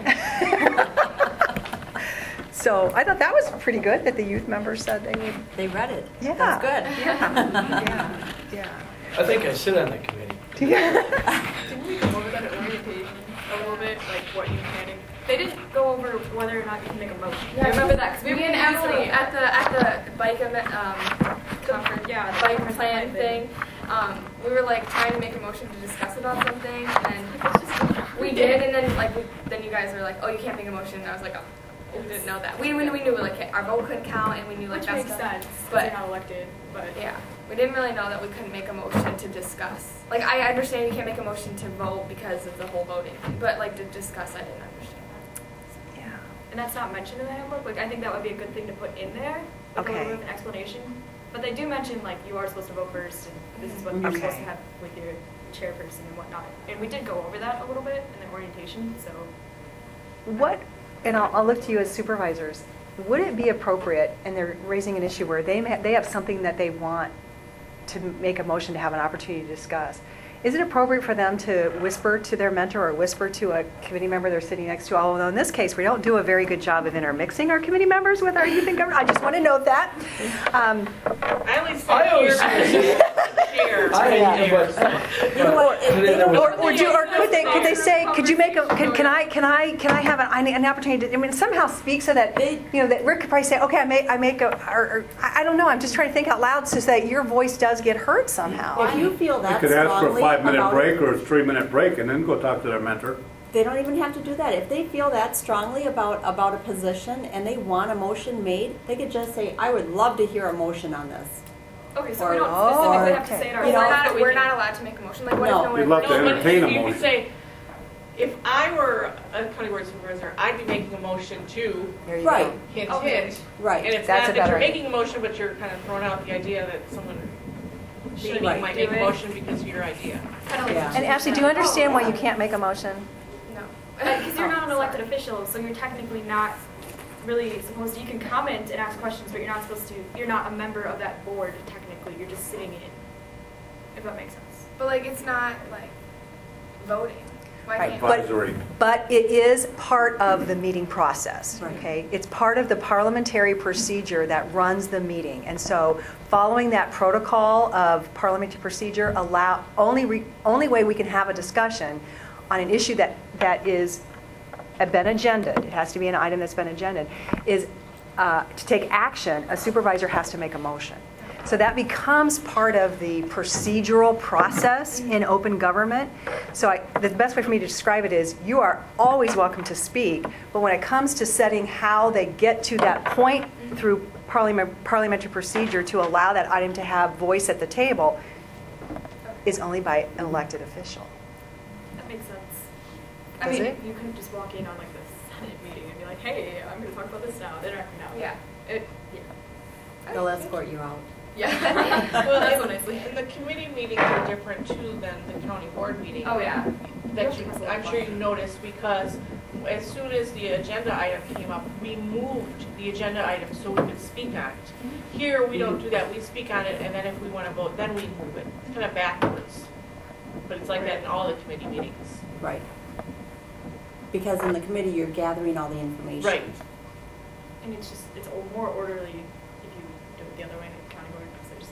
So I thought that was pretty good that the youth members said they would. They read it. Yeah. That's good. Yeah, yeah, yeah. I think I sit on the committee. Didn't we go over that at orientation a little bit, like what you planning? They didn't go over whether or not you can make a motion. I remember that because Me and Emily at the at the bike event um, conference, Yeah, the bike conference plan plan thing. Um, we were like trying to make a motion to discuss about something, and we did, and then like we, then you guys were like, oh, you can't make a motion. And I was like, oh, we didn't know that. We we, we knew like our vote couldn't count, and we knew like Which that makes stuff. sense, but But they're not elected. But yeah, we didn't really know that we couldn't make a motion to discuss. Like I understand you can't make a motion to vote because of the whole voting thing, but like to discuss, I didn't understand that. Yeah. and that's not mentioned in the handbook. Like I think that would be a good thing to put in there. Like, a Okay. little bit of an explanation. But they do mention like you are supposed to vote first, and this is what you're Okay. supposed to have with your chairperson and whatnot. And we did go over that a little bit in the orientation. So What and I'll, I'll look to you as supervisors, would it be appropriate, and they're raising an issue where they, may, they have something that they want to make a motion to have an opportunity to discuss, is it appropriate for them to whisper to their mentor or whisper to a committee member they're sitting next to? Although in this case, we don't do a very good job of intermixing our committee members with our youth and government. I just want to note that. Um, I only sit I always- here chair. I Yeah. but- You know what, if they don't- Or, or do, or could they, could they say, could you make a, can, can I, can I, can I have an, I need an opportunity to, I mean, somehow speak so that, They- you know, that Rick could probably say, okay, I make, I make a, or, or, I I don't know, I'm just trying to think out loud so that your voice does get heard somehow. If you feel You that could ask for a strongly five-minute about break it, or a three-minute break and then go talk to their mentor. they don't even have to do that. If they feel that strongly about, about a position and they want a motion made, they could just say, I would love to hear a motion on this. Okay, so Or- we don't oh, specifically have okay. to say it You ourselves. know, We're but not, we we're can- not allowed to make a motion. Like, what No. if no one? You'd love to No, but entertain a you motion. could say, if I were a county board supervisor, I'd be making a motion to There you Right. go. hint, Okay. hint. Right. And it's That's not a that better you're idea. making a motion, but you're kind of throwing out the idea that someone maybe Right. might do make a it. motion because of your idea. Kind of like Yeah. And Ashley, do you understand why you can't make a motion? No. Because you're not an elected official, so you're technically not really supposed to. You can comment and ask questions, but you're not supposed to. You're not a member of that board technically. You're just sitting in. If that makes sense. But like, it's not like voting. Why Right, can't? but- Advisory. But it is part of the meeting process, Right. okay? It's part of the parliamentary procedure that runs the meeting. And so following that protocol of parliamentary procedure, allow, only, re, only way we can have a discussion on an issue that, that is uh, been agended, it has to be an item that's been agended, is uh, to take action, a supervisor has to make a motion. So that becomes part of the procedural process in open government. So I, the best way for me to describe it is you are always welcome to speak, but when it comes to setting how they get to that point through parliament, parliamentary procedure to allow that item to have voice at the table is only by an elected official. That makes sense. I Does mean, it? you couldn't just walk in on like the Senate meeting and be like, "Hey, I'm going to talk about this now." They're not now. Yeah. It, yeah. They'll escort you out. Yeah. well, that's so nicely. And the committee meetings are different too than the county board meeting. Oh yeah. That you, I'm sure you noticed, because as soon as the agenda item came up, we moved the agenda item so we could speak on it. Here, we don't do that. We speak on it, and then if we want to vote, then we move it. It's kind of backwards. But it's like that in all the committee meetings. Right. Because in the committee, you're gathering all the information. Right. And it's just it's o- more orderly if you do it the other way in the county board because there's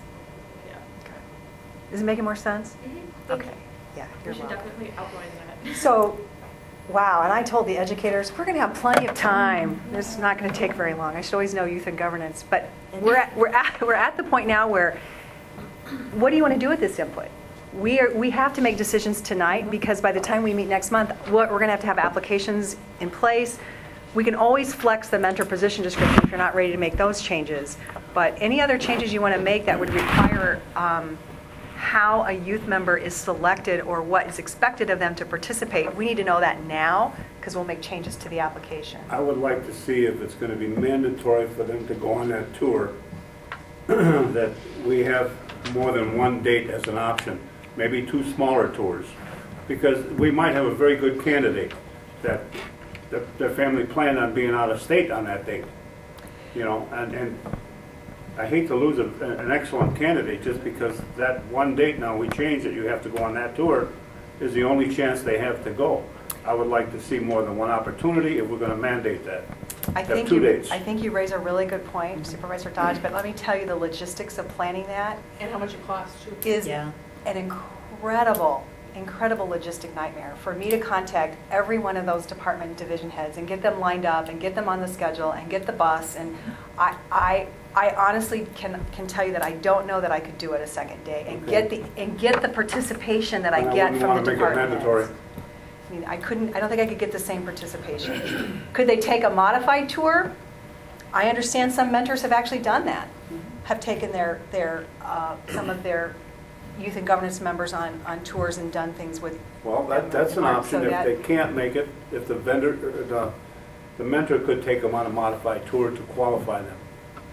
yeah. Is it making more sense? Mm-hmm. Okay, yeah, We you're should welcome. definitely outline that. So, wow, and I told the educators, we're going to have plenty of time. This is not going to take very long. I should always know youth and governance. But we're at, we're at, we're at the point now where, what do you want to do with this input? We are, we have to make decisions tonight because by the time we meet next month, we're going to have to have applications in place. We can always flex the mentor position description if you're not ready to make those changes. But any other changes you want to make that would require um, how a youth member is selected or what is expected of them to participate, we need to know that now because we'll make changes to the application. I would like to see if it's going to be mandatory for them to go on that tour, that we have more than one date as an option, maybe two smaller tours, because we might have a very good candidate that the- their family planned on being out of state on that date, you know, and, and I hate to lose a, an excellent candidate just because that one date now we changed it, you have to go on that tour, is the only chance they have to go. I would like to see more than one opportunity if we're going to mandate that. I Have think two you, dates. I think you raise a really good point, Supervisor Dodge, but let me tell you the logistics of planning that And how much it costs too. is Yeah. an incredible, incredible logistic nightmare for me to contact every one of those department division heads and get them lined up and get them on the schedule and get the bus. And I, I, I honestly can, can tell you that I don't know that I could do it a second day and Okay. get the, and get the participation that I And I get wouldn't from wanna the make it department mandatory. heads. I mean, I couldn't, I don't think I could get the same participation. Could they take a modified tour? I understand some mentors have actually done that, have taken their, their, uh, some of their youth and governance members on, on tours and done things with. Well, that, that's an So option. If that- they can't make it, if the vendor, uh, the, the mentor could take them on a modified tour to qualify them.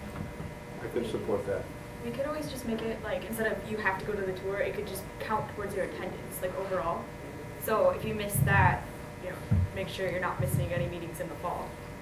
I could support that. We could always just make it like instead of you have to go to the tour, it could just count towards your attendance, like overall. So if you miss that, you know, make sure you're not missing any meetings in the fall.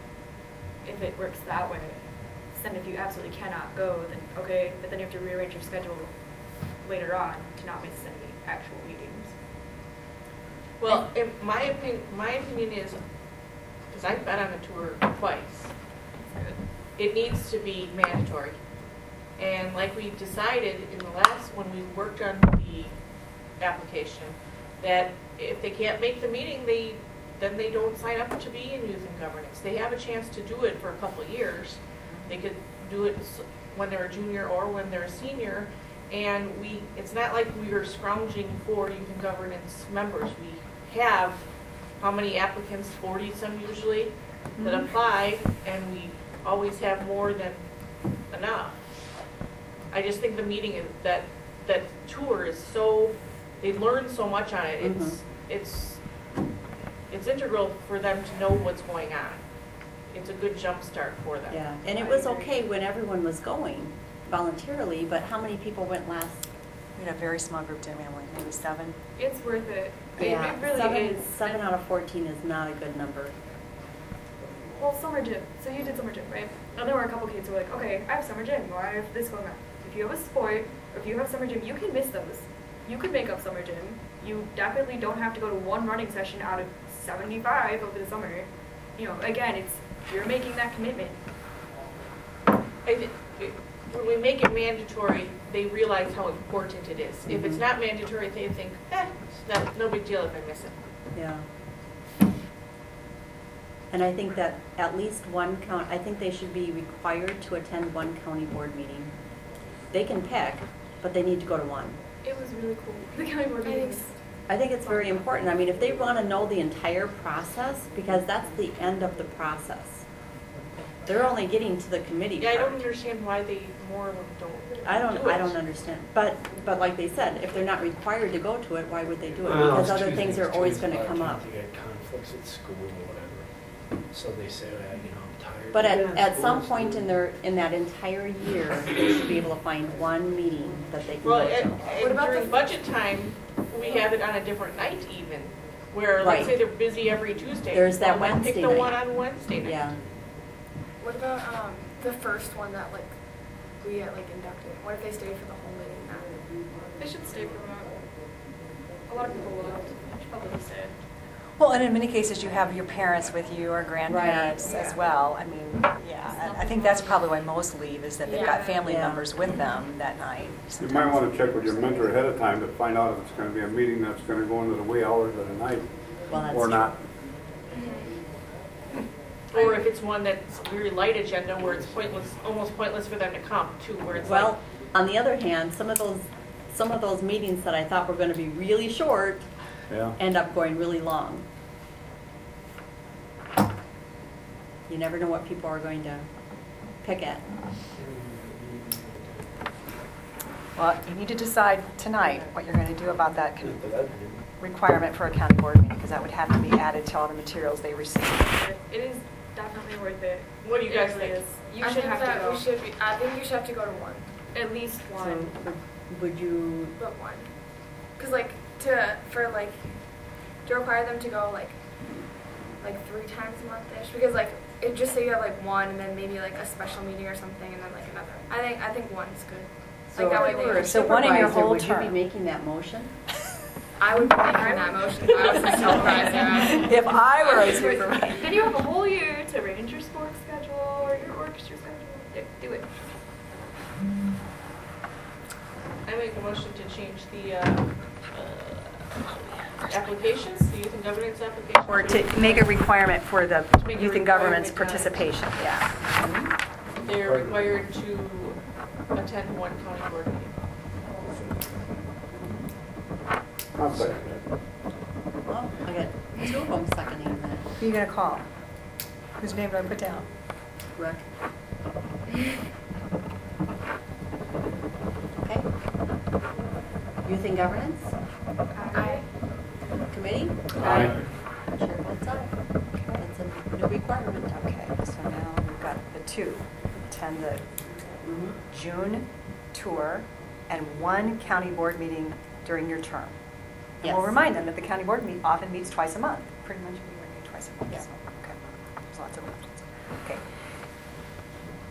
if it works that way, then if you absolutely cannot go, then okay, but then you have to rearrange your schedule later on to not miss any actual meetings. Well, in my opinion, my opinion is, because I've been on a tour twice, it needs to be mandatory. And like we decided in the last, when we worked on the application, that if they can't make the meeting, they then they don't sign up to be in youth and governance. They have a chance to do it for a couple of years. They could do it when they're a junior or when they're a senior. And we, it's not like we are scrounging for youth and governance members. We have, how many applicants, forty some usually, that Mhm. apply, and we always have more than enough. I just think the meeting is, that, that tour is so, they learn so much on it. It's, Mhm. it's, it's integral for them to know what's going on. It's a good jump start for them. Yeah, and it was okay when everyone was going voluntarily, but how many people went last? We had a very small group, didn't we, Emily? Maybe seven? It's worth it. It, Yeah, it really seven, is. seven out of fourteen is not a good number. Well, summer gym. So you did summer gym, right? And there were a couple kids who were like, okay, I have summer gym. Well, I have this going on. If you have a sport, or if you have summer gym, you can miss those. You could make up summer gym. You definitely don't have to go to one running session out of seventy-five over the summer. You know, again, it's you're making that commitment. I thi- it- when we make it mandatory, they realize how important it is. If it's Mhm. not mandatory, they think, eh, it's not, no big deal if I miss it. Yeah. And I think that at least one count, I think they should be required to attend one county board meeting. They can pick, but they need to go to one. It was really cool. The county board meetings. I think it's very important. I mean, if they want to know the entire process, because that's the end of the process. They're only getting to the committee Yeah, I part. don't understand why they, more of them don't I don't, do I it. don't understand. But, but like they said, if they're not required to go to it, why would they do it? Well, Because it's other two things things. are always Two is going to a lot of come up. times You got conflicts at school or whatever. So they say, oh, you know, I'm tired. But at, Yeah, at some school's point due. in their, in that entire year, they should be able to find one meeting that they can Well, go to. and, What and about during the- budget time, we have it on a different night even, where Right. let's say they're busy every Tuesday. There's that Well, then Wednesday Pick the night. one on Wednesday night. Yeah. What about um, the first one that like we get like inducted? What if they stay for the whole meeting? Not They should stay for that. A lot of people will. Should probably stay. Well, and in many cases, you have your parents with you or grandparents Right. as well. I mean, yeah, I I think that's probably why most leave, is that they've got Yeah. family Yeah. members with them that night. You might want to check with your mentor ahead of time to find out if it's going to be a meeting that's going to go into the wee hours of the night Well, that's or true. not. Or if it's one that's very light agenda where it's pointless, almost pointless for them to come too, where it's like, Well, on the other hand, some of those, some of those meetings that I thought were going to be really short Yeah. end up going really long. You never know what people are going to pick at. Well, you need to decide tonight what you're going to do about that con- But that- requirement for a county board meeting, because that would have to be added to all the materials they receive. It is definitely worth it. what do you It guys really think? is. You I should think have that to go. We should be. I think you should have to go to one, At least So one. would you, but one, because like to for like to require them to go like like three times a month ish. Because like it just say you have like one and then maybe like a special meeting or something and then like another. I think I think one's good. so Like that way if you they- were a So one in your supervisor, whole would you be term. making that motion? I would be making that motion if I was a supervisor. If I were a supervisor. Then you have a whole year to arrange your sports schedule or your orchestra schedule. Yeah, do it. I make a motion to change the, uh, uh, applications, the youth and governance application. Or to make a requirement for the Make a youth and government's requirement, uh, participation, yeah. They're required to attend one county board meeting. I'll second that. Well, I got two of them seconding that. Who are you going to call? Whose name do I put down? Rick? Okay. Youth and governance? I Committee? Aye. Chair votes aye. That's a new requirement. Okay, so now we've got the two, attend the Mhm. June tour and one county board meeting during your term. And we'll Yes. remind them that the county board meet, often meets twice a month, pretty much we would meet twice a month, Yeah. so, okay. There's lots of options. Okay,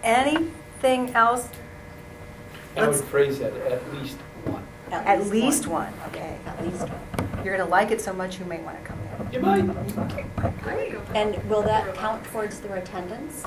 anything else? I would Let's- phrase that at least one. At least one, okay. At least one. You're going to like it so much you may want to come in. You might. And will that count towards their attendance?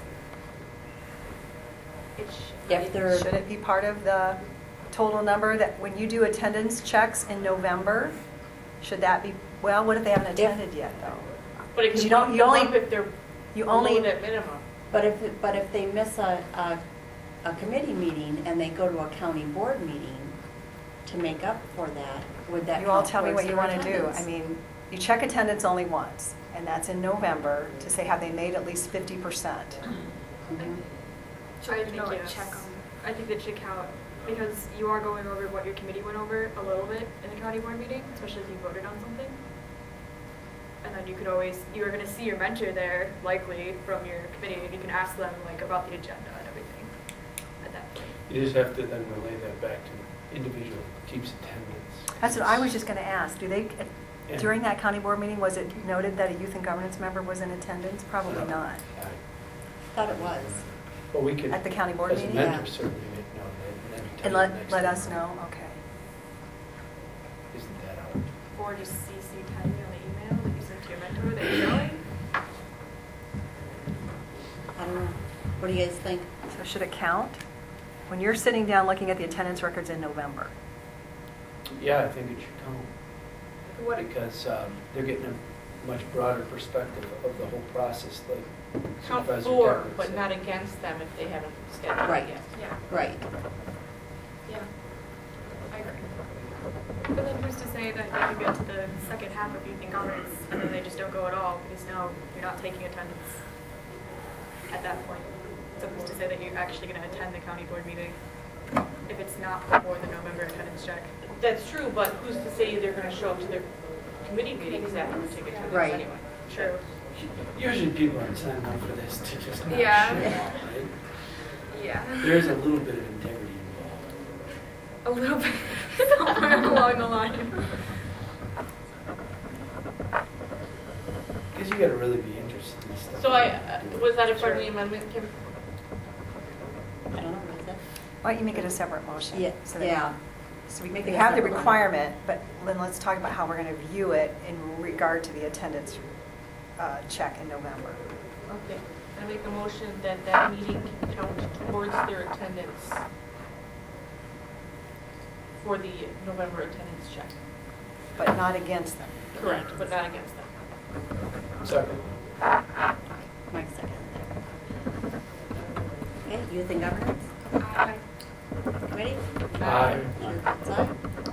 It should. If they're, Should it be part of the total number that when you do attendance checks in November, should that be, well, what if they haven't attended yet though? But it Because can you don't- bump you them only- up if they're You below only, that minimum. but if, it- but if they miss a, a, a committee meeting and they go to a county board meeting to make up for that, would that you all count tell me towards what you their want to do. I attendance? mean, you check attendance only once, and that's in November to say have they made at least fifty percent. Mhm. Should I I think know, like yes. check on? I think that should count because you are going over what your committee went over a little bit in the county board meeting, especially if you voted on something. And then you could always, you are going to see your mentor there likely from your committee and you can ask them like about the agenda and everything at that point. You just have to then relay that back to individual keeps attendance. That's what I was just going to ask. Do they, Yeah. during that county board meeting, was it noted that a youth and governance member was in attendance? Probably No. not. I- Thought it was. But we could. At the county board As a meeting? mentor, Yeah. certainly, make known that, and then tell And you let, next let time. us know, okay. Isn't that out? Or just C C Penny on the email that you sent to your mentor that you're going. I don't know. What do you guys think? So should it count? When you're sitting down looking at the attendance records in November? Yeah, I think it should count. What, Because um, they're getting a much broader perspective of the whole process, like Count Supervisor for, Decker but said. not against them if they haven't scheduled Right. it yet. yeah, Right. yeah. I agree. But then who's to say that they could get to the second half of youth and governance and then they just don't go at all because now you're not taking attendance at that point. So who's to say that you're actually going to attend the county board meeting if it's not before the November attendance check? That's true, but who's to say they're gonna show up to their committee meetings after we take attendance Right. anyway? True. Usually people aren't signing up for this to just not Yeah. show up, right? Yeah. There's a little bit of integrity involved. A little bit. Somewhere along the line. Because you gotta really be interested in this stuff. So I, uh, was that a part of the amendment, Kim? I don't know, is that? Why don't you make it a separate motion? Yeah, so that- yeah. So we Make we it a have the separate one. requirement, but then let's talk about how we're going to view it in regard to the attendance uh, check in November. Okay, I make a motion that that meeting can count towards their attendance for the November attendance check. But not against them. Correct, but not against them. Second. Mike second. Okay, youth and governance? I, Committee? Aye. Chair votes aye.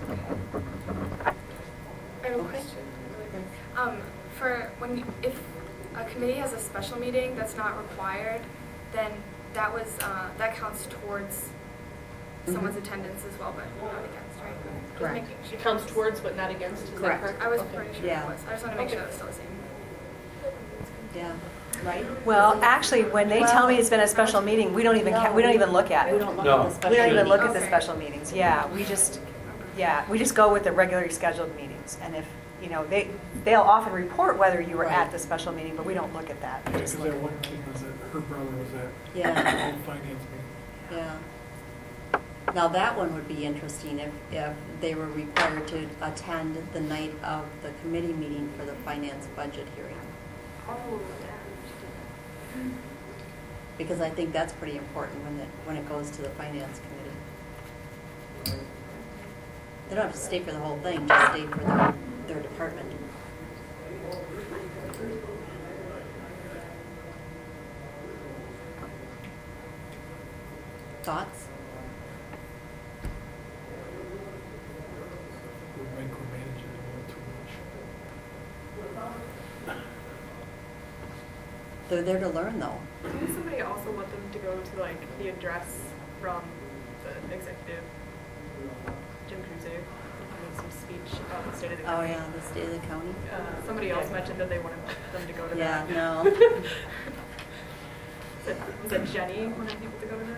I have a Okay. question. really quick. Um, for when, you- if a committee has a special meeting that's not required, then that was, uh, that counts towards someone's Mhm. attendance as well, but not against, right? Just Correct. making It sure. counts towards but not against, is that Correct. correct? I was Okay. pretty sure Yeah. it was. I just want to make sure it was still the same. Yeah, right? Well, actually, when they tell me it's been a special meeting, we don't even, ca- we don't even look at We it. don't look No. at the special We don't even meeting. look at the Okay. special meetings. Yeah, we just, yeah, we just go with the regularly scheduled meetings. And if, you know, they, they'll often report whether you were Right. at the special meeting, but we don't look at that. We Because just that look one kid was at, her brother was at Yeah, the finance meeting. yeah. Now, that one would be interesting if, if they were required to attend the night of the committee meeting for the finance budget hearing. Oh, Because I think that's pretty important when it, when it goes to the finance committee. They don't have to stay for the whole thing, just stay for their, their department. Thoughts? We're micromanaging it a little too much. They're there to learn, though. Didn't somebody also want them to go to like the address from the executive, Jim Cruiser, giving some speech about the state of the Oh, county? yeah, the state of the county. Uh, somebody else mentioned that they wanted them to go to Yeah, that. no. Was it- was it Jenny wanted people to go to that?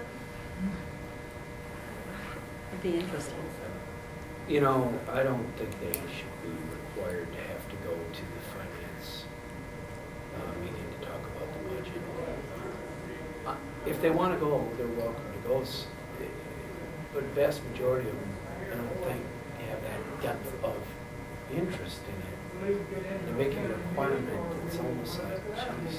It'd be interesting. You know, I don't think they should be required to have to go to the finance uh, meeting to talk about the budget. Uh, If they want to go, they're welcome to go, s- but vast majority of them, I don't think, have that depth of interest in it. You're making a requirement, it's almost like, geez.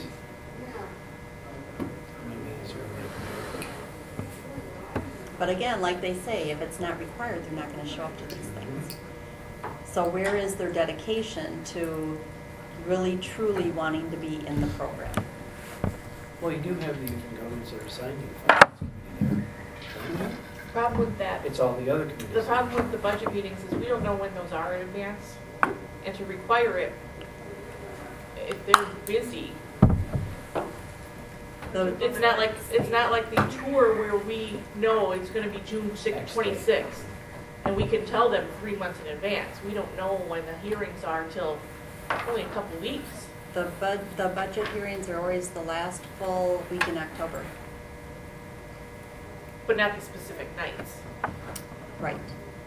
My knees are making But again, like they say, if it's not required, they're not going to show up to these things. So where is their dedication to really truly wanting to be in the program? Well, you do have the youth and governments that are assigned to the finance committee there. Problem with that, It's all the other committees. the problem with the budget meetings is we don't know when those are in advance. And to require it, if they're busy, The- it's not like, it's not like the tour where we know it's gonna be June sixth, twenty-sixth. And we can tell them three months in advance. We don't know when the hearings are till only a couple weeks. The bud, the budget hearings are always the last full week in October. But not the specific nights. Right.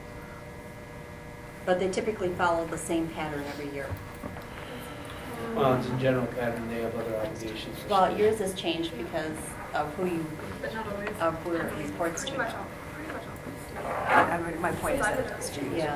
But they typically follow the same pattern every year. Well, it's a general pattern, they have other obligations. for Well, state. yours has changed because of who you, But not always. of where it reports Pretty to. much all, pretty much all. I mean, my point is that it's changed. Yeah.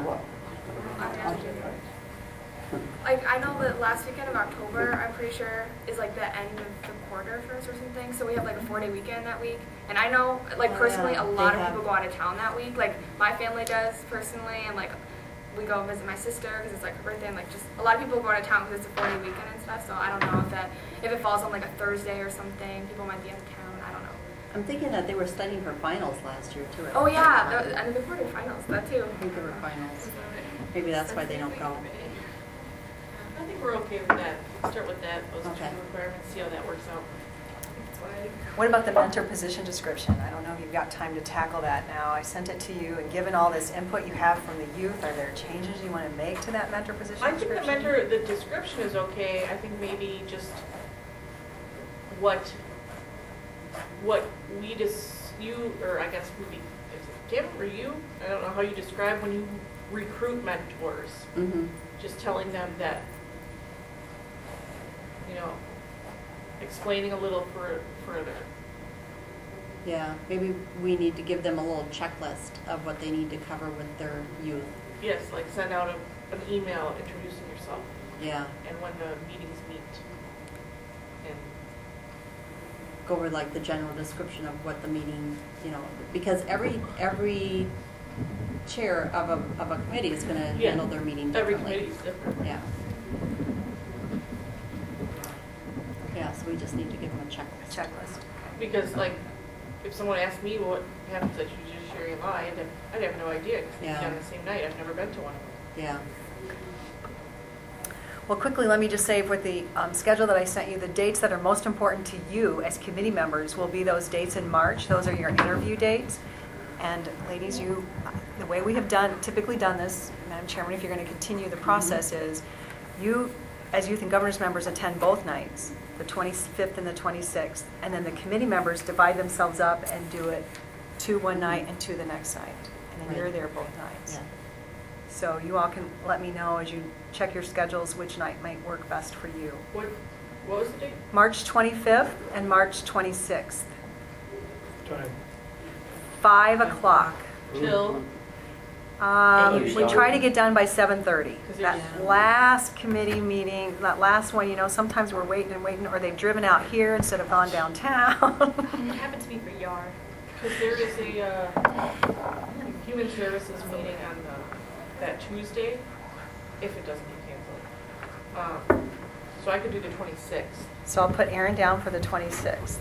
Like, I know that last weekend of October, I'm pretty sure, is like the end of the quarter for us or something. So we have like a four-day weekend that week. And I know, like, Oh, personally, yeah. a lot They of have- people go out of town that week. Like, my family does personally, and like, we go visit my sister because it's like her birthday, and like, just a lot of people go out of town because it's a four-day weekend and stuff. So I don't know if that, if it falls on like a Thursday or something, people might be out of town. I don't know. I'm thinking that they were studying for finals last year too. Oh yeah, the, and the quarter finals, that too. I think they were finals. Maybe that's why they don't go. I think we're okay with that. Start with that, those two Okay. requirements, see how that works out. What about the mentor position description? I don't know if you've got time to tackle that now. I sent it to you, and given all this input you have from the youth, are there changes you want to make to that mentor position I think the description? mentor, the description is okay. I think maybe just what, what we just, you, or I guess who we, is it Kim or you? I don't know how you describe when you recruit mentors. Mm-hmm. Just telling them that, you know, explaining a little fur- further. Yeah, maybe we need to give them a little checklist of what they need to cover with their youth. Yes, like send out a, an email introducing yourself Yeah, and when the meetings meet. And go over like the general description of what the meeting, you know, because every, every chair of a, of a committee is going to Yeah. handle their meeting every differently. committee is different. Yeah. Yeah, so we just need to give them a checklist. Checklist. Because like, if someone asked me what happens at Judiciary Law, I'd have, I'd have no idea because Yeah. they're on the same night. I've never been to one of them. Yeah. Well, quickly, let me just say with the um, schedule that I sent you, the dates that are most important to you as committee members will be those dates in March. Those are your interview dates. And ladies, you, the way we have done, typically done this, Madam Chairman, if you're going to continue the process is, you, as youth and governors members, attend both nights, the twenty-fifth and the twenty-sixth. And then the committee members divide themselves up and do it two one night and two the next night. And then Right. you're there both nights. Yeah. So you all can let me know as you check your schedules which night might work best for you. What, what was the date? March twenty-fifth and March twenty-sixth, Time. five o'clock. Till, Um, we usually- try to get done by seven thirty. 'Cause That there's- last committee meeting, that last one, you know, sometimes we're waiting and waiting, or they've driven out here instead of gone downtown. It happened to me for yard. because there is a, uh, Human Services meeting on the, that Tuesday, if it doesn't get canceled. Um, so I could do the twenty-sixth. So I'll put Aaron down for the twenty-sixth.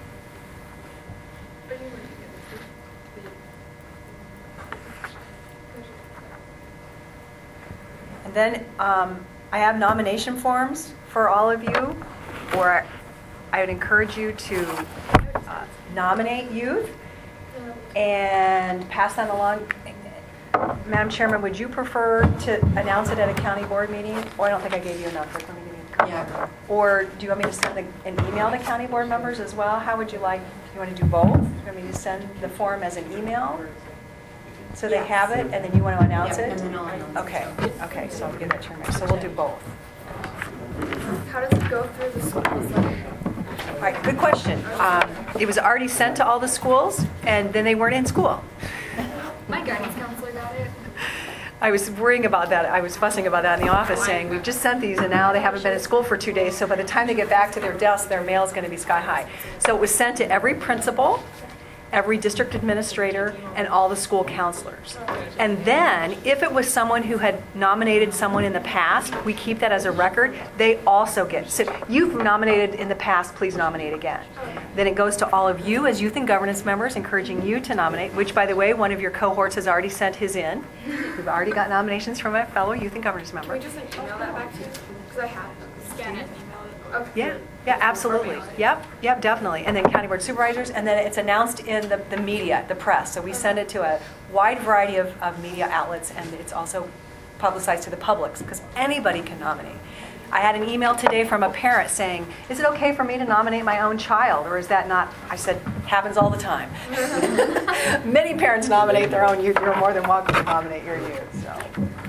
And then um, I have nomination forms for all of you, or I would encourage you to uh, nominate youth and pass that along. Madam Chairman, would you prefer to announce it at a county board meeting? Oh, I don't think I gave you enough. Let me give you- Yeah. Or do you want me to send the- an email to county board members as well? How would you like, do you want to do both? Do you want me to send the form as an email? So they Yes. have it, and then you want to announce Yeah, it? and then I'll announce it. Okay, okay, so I'll give that to you. So we'll do both. How does it go through the schools? Like, All right, good question. Um, It was already sent to all the schools, and then they weren't in school. My guidance counselor got it. I was worrying about that. I was fussing about that in the office, saying, we've just sent these, and now they haven't been in school for two days, so by the time they get back to their desk, their mail is going to be sky high. So it was sent to every principal, every district administrator, and all the school counselors. And then, if it was someone who had nominated someone in the past, we keep that as a record, they also get, so you've nominated in the past, please nominate again. Then it goes to all of you as youth and governance members, encouraging you to nominate, which, by the way, one of your cohorts has already sent his in. We've already got nominations from a fellow youth and governance Can member. we just like email that back to you? Because I have them. Scan it and email it. Okay. Yeah, yeah, absolutely. Yep, yep, definitely. And then county board supervisors, and then it's announced in the, the media, the press. So we send it to a wide variety of, of media outlets, and it's also publicized to the public, because anybody can nominate. I had an email today from a parent saying, is it okay for me to nominate my own child, or is that not? I said, happens all the time. Many parents nominate their own youth. You're more than welcome to nominate your youth. So.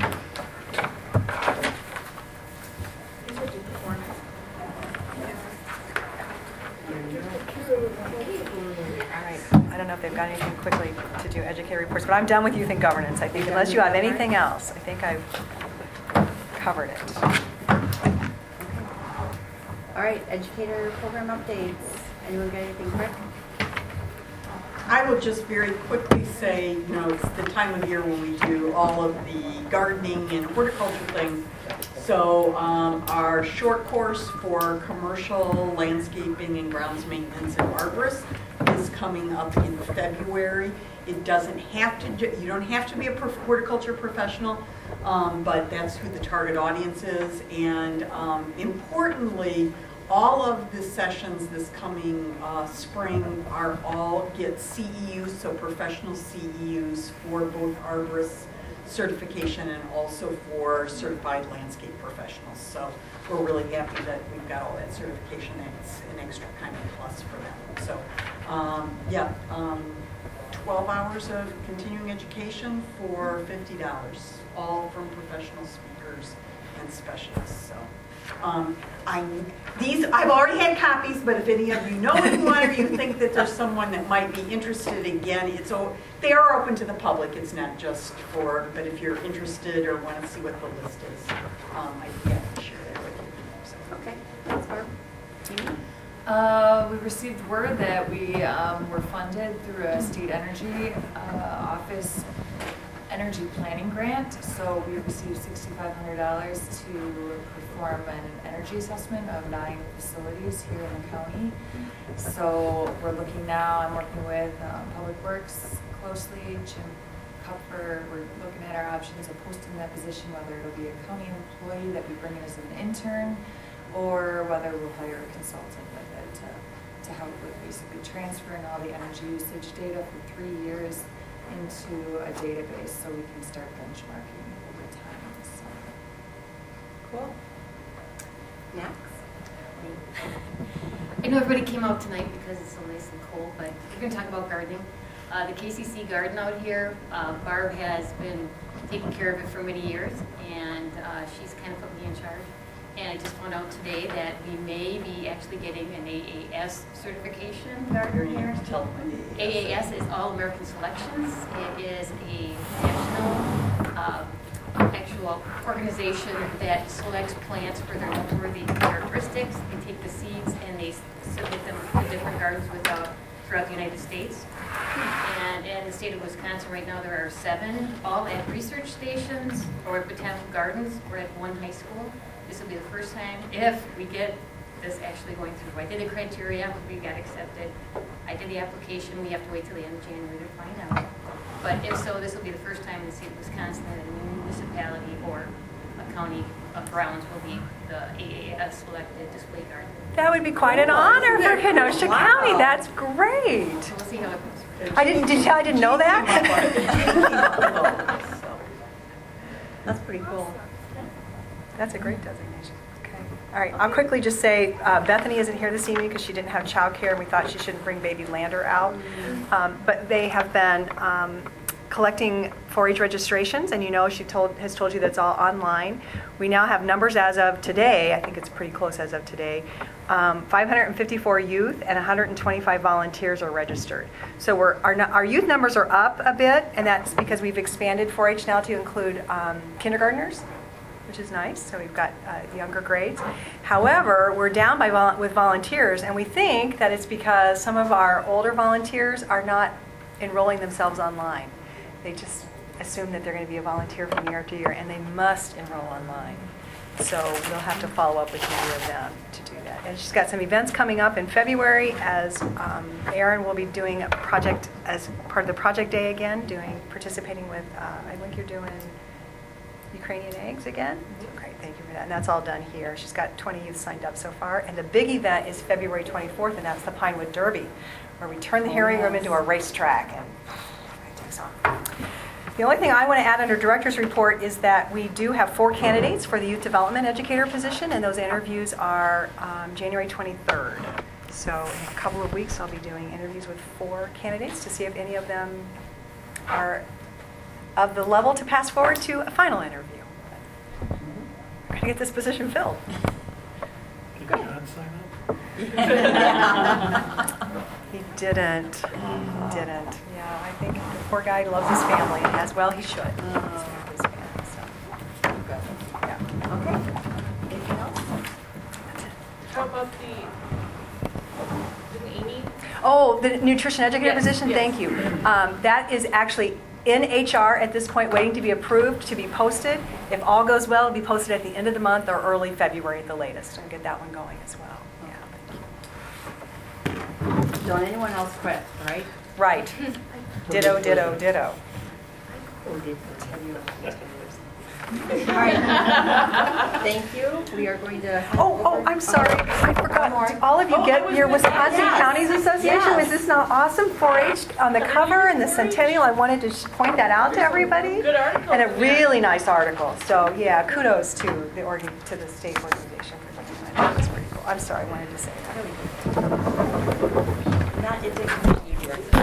All right. I don't know if they've got anything quickly to do educator reports, but I'm done with youth and governance. I think unless you have anything else, I think I've covered it. All right, educator program updates. Anyone got anything quick? I will just very quickly say, you know, it's the time of year when we do all of the gardening and horticulture things. So um, our short course for commercial landscaping and grounds maintenance and arborists is coming up in February. It doesn't have to, you don't have to be a prof- horticulture professional, um, but that's who the target audience is. And um, importantly, all of the sessions this coming uh, spring are all get C E Us, so professional C E Us for both arborists certification and also for certified landscape professionals. So we're really happy that we've got all that certification. It's an extra kind of plus for them. So um, yeah, um, twelve hours of continuing education for fifty dollars, all from professional speakers and specialists. So. Um, I, these, I've already had copies, but if any of you know anyone or you think that there's someone that might be interested, again, it's oh, they are open to the public. It's not just for, but if you're interested or want to see what the list is, um, I'd be happy to share that with you. So. Okay, thanks, Barb. Amy? Uh, we received word that we um, were funded through a state energy uh, office energy planning grant. So we received six thousand five hundred dollars to perform an energy assessment of nine facilities here in the county. So we're looking now, I'm working with um, Public Works closely, Jim Kupfer. We're looking at our options of posting that position, whether it'll be a county employee that we bring in as an intern, or whether we'll hire a consultant with it to, to help with basically transferring all the energy usage data for three years into a database so we can start benchmarking over time. So. Cool. Max? I know everybody came out tonight because it's so nice and cold, but we're going to talk about gardening. Uh, the K C C garden out here, uh, Barb has been taking care of it for many years, and uh, she's kind of put me in charge. And I just found out today that we may be actually getting an A A S certification garden here. A A S is All American Selections. It is a national uh, actual organization that selects plants for their noteworthy characteristics. They take the seeds and they submit them to different gardens without, throughout the United States. And in the state of Wisconsin right now there are seven, all at research stations or botanical gardens. We're at one high school. This will be the first time if we get this actually going through. I did the criteria, we got accepted. I did the application, we have to wait till the end of January to find out. But if so, this will be the first time in the state of Wisconsin that a municipality or a county of grounds will be the A A S selected display garden. That would be quite an honor for Kenosha Wow. County. That's great. So we'll see how it goes. I didn't, did, I didn't know that. That's pretty cool. That's a great designation. Okay. All right. I'll quickly just say uh, Bethany isn't here this evening because she didn't have childcare, and we thought she shouldn't bring baby Lander out. Um, but they have been um, collecting four H registrations, and you know she told has told you that's all online. We now have numbers as of today. I think it's pretty close as of today. Um, five hundred fifty-four youth and one hundred twenty-five volunteers are registered. So we're, our, nu- our youth numbers are up a bit, and that's because we've expanded four H now to include um, kindergartners, which is nice. So we've got uh, younger grades. However, we're down by vol- with volunteers, and we think that it's because some of our older volunteers are not enrolling themselves online. They just assume that they're going to be a volunteer from year to year, and they must enroll online. So we'll have to follow up with many of them to do that. And she's got some events coming up in February, as um, Erin will be doing a project as part of the project day again, doing participating with, uh, I think you're doing Ukrainian eggs again? Great, thank you for that. And that's all done here. She's got twenty youth signed up so far. And the big event is February twenty-fourth, and that's the Pinewood Derby, where we turn the hearing room into a racetrack. And it takes off. The only thing I want to add under director's report is that we do have four candidates for the youth development educator position, and those interviews are um, January twenty-third. So in a couple of weeks, I'll be doing interviews with four candidates to see if any of them are of the level to pass forward to a final interview. We're going to get this position filled. Did John sign up? He didn't. He didn't. Yeah, I think the poor guy loves his family, as well he should. He's a family's man, so. Yeah. Okay. Anything else? How about the, didn't Amy? Oh, the nutrition educator Yes, position, yes. thank you. Um, That is actually in H R at this point, waiting to be approved, to be posted. If all goes well, it'll be posted at the end of the month or early February at the latest, and get that one going as well. Yeah. Don't anyone else quit, right? Right. Ditto, ditto, ditto. All right. Thank you. We are going to. Oh, oh, I'm sorry. I forgot. Did all of you Oh, I get was your gonna- Wisconsin Yes. Counties Association? Yes. Was this not awesome? four H on the cover and the centennial. I wanted to sh- point that out to everybody. Good article. And a really nice article. So yeah, kudos to the organ to the state organization for doing that. That was pretty cool. I'm sorry, I wanted to say that. Not, it didn't.